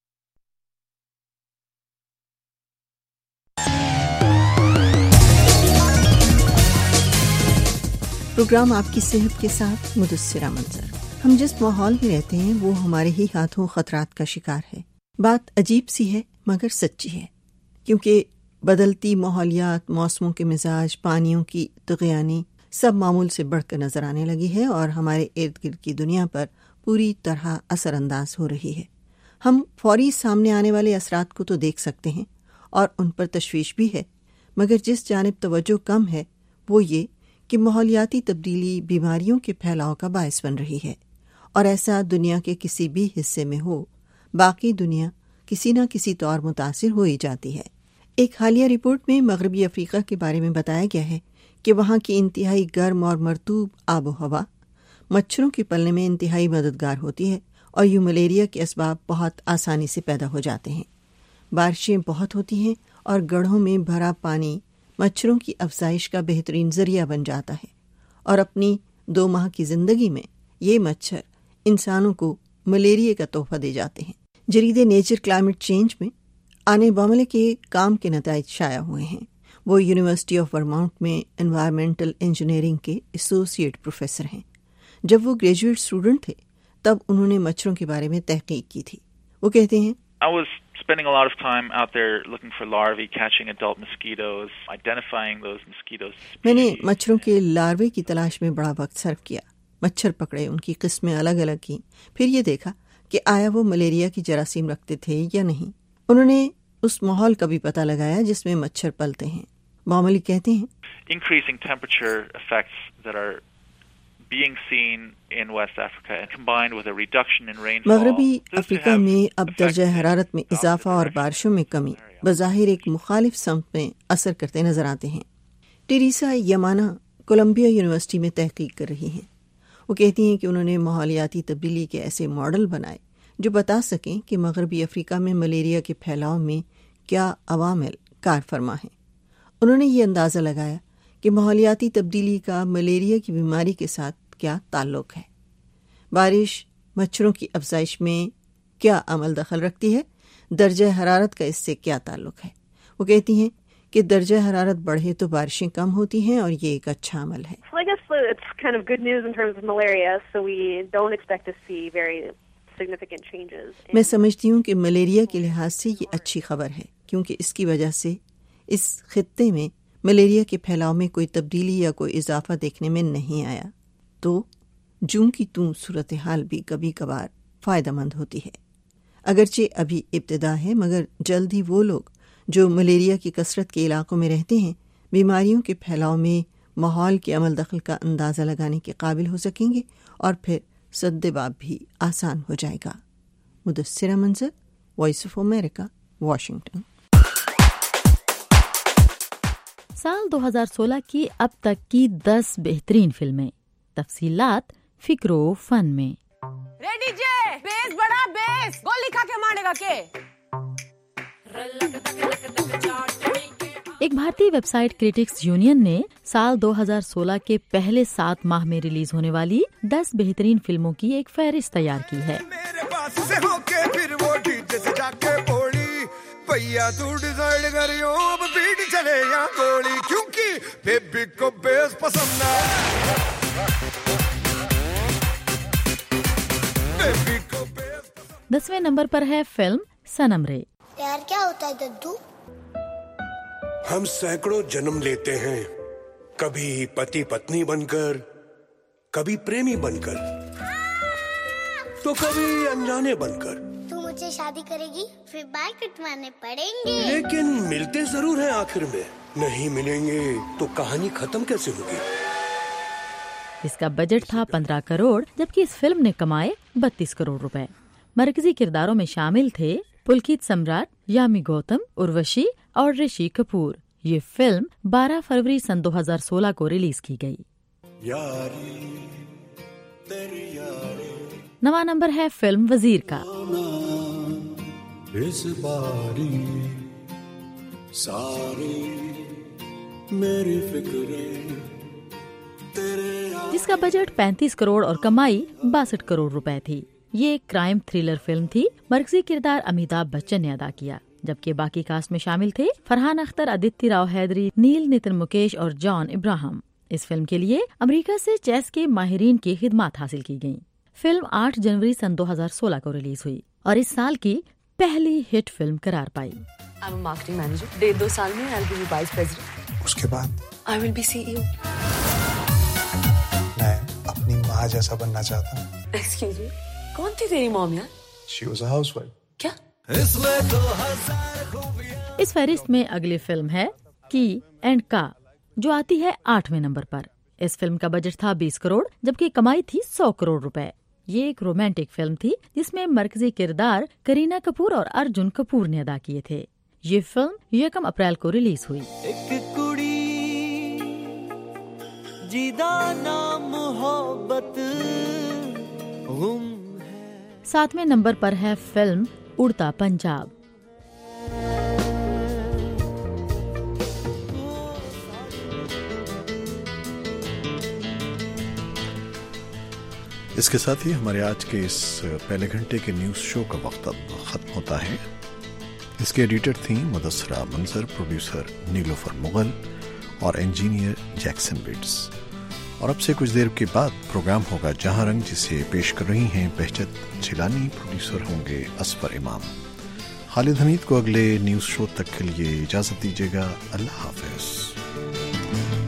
پروگرام آپ کی صحت کے ساتھ مدثرہ منظر. ہم جس ماحول میں رہتے ہیں وہ ہمارے ہی ہاتھوں خطرات کا شکار ہے. بات عجیب سی ہے مگر سچی ہے، کیونکہ بدلتی ماحولیات، موسموں کے مزاج، پانیوں کی طغیانی سب معمول سے بڑھ کر نظر آنے لگی ہے اور ہمارے ارد گرد کی دنیا پر پوری طرح اثر انداز ہو رہی ہے. ہم فوری سامنے آنے والے اثرات کو تو دیکھ سکتے ہیں اور ان پر تشویش بھی ہے، مگر جس جانب توجہ کم ہے وہ یہ کہ ماحولیاتی تبدیلی بیماریوں کے پھیلاؤ کا باعث بن رہی ہے. اور ایسا دنیا کے کسی بھی حصے میں ہو، باقی دنیا کسی نہ کسی طور متاثر ہو ہی جاتی ہے. ایک حالیہ رپورٹ میں مغربی افریقہ کے بارے میں بتایا گیا ہے کہ وہاں کی انتہائی گرم اور مرطوب آب و ہوا مچھروں کے پلنے میں انتہائی مددگار ہوتی ہے اور یوں ملیریا کے اسباب بہت آسانی سے پیدا ہو جاتے ہیں. بارشیں بہت ہوتی ہیں اور گڑھوں میں بھرا پانی مچھروں کی افزائش کا بہترین ذریعہ بن جاتا ہے، اور اپنی 2 ماہ کی زندگی میں یہ مچھر انسانوں کو ملیریا کا تحفہ دے جاتے ہیں۔ جریدے نیچر کلائمیٹ چینج میں آنے باملے کے کام کے نتائج شائع ہوئے ہیں۔ وہ یونیورسٹی آف ورماؤنٹ میں انوائرمنٹل انجینئرنگ کے ایسوسیٹ پروفیسر ہیں۔ جب وہ گریجویٹ اسٹوڈنٹ تھے تب انہوں نے مچھروں کے بارے میں تحقیق کی تھی۔ وہ کہتے ہیں I was spending a lot of time out there looking for larvae, catching adult mosquitoes, identifying those mosquitoes. میں نے مچھروں کے لاروے کی تلاش میں بڑا وقت صرف کیا، مچھر پکڑے، ان کی قسمیں الگ الگ کی، پھر یہ دیکھا کہ آیا وہ ملیریا کی جراثیم رکھتے تھے یا نہیں۔ انہوں نے اس ماحول کا بھی پتہ لگایا جس میں مچھر پلتے ہیں۔ معمولی کہتے ہیں Increasing temperature effects that are being seen in West Africa combined with a reduction in rainfall. مغربی افریقہ میں اب درجہ حرارت میں اضافہ اور بارشوں میں کمی بظاہر ایک مخالف سمت میں اثر کرتے نظر آتے ہیں۔ ٹیریسا یمانا کولمبیا یونیورسٹی میں تحقیق کر رہی ہیں۔ وہ کہتی ہیں کہ انہوں نے ماحولیاتی تبدیلی کے ایسے ماڈل بنائے جو بتا سکیں کہ مغربی افریقہ میں ملیریا کے پھیلاؤ میں کیا عوامل کار فرما ہیں۔ انہوں نے یہ اندازہ لگایا کہ ماحولیاتی تبدیلی کا ملیریا کی بیماری کے ساتھ کیا تعلق ہے، بارش مچھروں کی افزائش میں کیا عمل دخل رکھتی ہے، درجہ حرارت کا اس سے کیا تعلق ہے۔ وہ کہتی ہیں کہ درجہ حرارت بڑھے تو بارشیں کم ہوتی ہیں اور یہ ایک اچھا عمل ہے۔ I guess it's kind of good news in terms of malaria, so we don't expect to see very significant changes. میں سمجھتی ہوں کہ ملیریا کے لحاظ سے یہ اچھی خبر ہے، کیونکہ اس کی وجہ سے اس خطے میں ملیریا کے پھیلاؤ میں کوئی تبدیلی یا کوئی اضافہ دیکھنے میں نہیں آیا۔ تو جوں کی توں صورتحال بھی کبھی کبھار فائدہ مند ہوتی ہے۔ اگرچہ ابھی ابتدا ہے، مگر جلد ہی وہ لوگ جو ملیریا کی کثرت کے علاقوں میں رہتے ہیں بیماریوں کے پھیلاؤ میں ماحول کے عمل دخل کا اندازہ لگانے کے قابل ہو سکیں گے، اور پھر سد باب بھی آسان ہو جائے گا۔ مدثرہ منظر، وائس آف امریکہ، واشنگٹن۔ سال 2016 کی اب تک کی 10 بہترین فلمیں، تفصیلات فکر و فن میں۔ ریڈی جے بیس بڑا بیس گولی کھا کے مارے گا کے۔ ایک بھارتی ویب سائٹ کریٹکس یونین نے سال 2016 کے پہلے 7 ماہ میں ریلیز ہونے والی 10 بہترین فلموں کی ایک فہرست تیار کی ہے۔ دسویں نمبر پر ہے فلم سنم رے۔ پیار کیا ہوتا ہے ددو؟ ہم سینکڑوں جنم لیتے ہیں، کبھی پتی پتنی بن کر، کبھی پریمی بن کر، تو کبھی انجانے بن کر۔ تو مجھے شادی کرے گی، پھر بال کٹوانے پڑیں گے، لیکن ملتے ضرور ہیں آخر میں۔ نہیں ملیں گے تو کہانی ختم کیسے ہوگی؟ اس کا بجٹ تھا 15 کروڑ، جبکہ اس فلم نے کمائے 32 کروڑ روپے۔ مرکزی کرداروں میں شامل تھے پلکیت سمراٹ، یامی گوتم، اروشی اور رشی کپور۔ یہ فلم 12 فروری سن 2016 کو ریلیز کی گئی۔ 9واں نمبر ہے فلم وزیر کا۔ اس باری ساری میری فکریں جس کا بجٹ 35 کروڑ اور کمائی 62 کروڑ روپے تھی۔ یہ ایک کرائم تھرلر فلم تھی۔ مرکزی کردار امیتابھ بچن نے ادا کیا، جبکہ باقی کاسٹ میں شامل تھے فرحان اختر، ادتیہ راؤ حیدری، نیل نتن مکیش اور جان ابراہم۔ اس فلم کے لیے امریکہ سے چیس کے ماہرین کی خدمات حاصل کی گئیں۔ فلم 8 جنوری سن 2016 کو ریلیز ہوئی اور اس سال کی پہلی ہٹ فلم قرار پائی۔ مارکیٹنگ مینیجر 1.5-2 سال میں I'll be وائس پریزیڈنٹ، اس کے بعد I will be CEO۔ میں اپنی ماں جیسا بننا چاہتا ہوں۔ ایکسکیوز می، کون تھی تیری مام یار؟ She was a housewife۔ کیا؟ اس فہرست میں اگلی فلم ہے کی اینڈ کا، جو آتی ہے 8ویں نمبر پر۔ اس فلم کا بجٹ تھا 20 کروڑ، جبکہ کمائی تھی 100 کروڑ روپے۔ یہ ایک رومانٹک فلم تھی جس میں مرکزی کردار کرینہ کپور اور ارجن کپور نے ادا کیے تھے۔ یہ فلم 1 اپریل کو ریلیز ہوئی۔ ایک کڑی جیدہ نام محبت غم 7ویں نمبر پر ہے فلم اڑتا پنجاب۔ اس کے ساتھ ہی ہمارے آج کے اس پہلے گھنٹے کے نیوز شو کا وقت اب ختم ہوتا ہے. اس کے ایڈیٹر تھیں مدثرہ منظر، پروڈیوسر نیلوفر مغل اور انجینئر جیکسن بٹس. اور اب سے کچھ دیر کے بعد پروگرام ہوگا جہاں رنگ، جسے پیش کر رہی ہیں بہجت جیلانی. پروڈیوسر ہوں گے اصفر امام. خالد حمید کو اگلے نیوز شو تک کے لیے اجازت دیجیے گا. اللہ حافظ.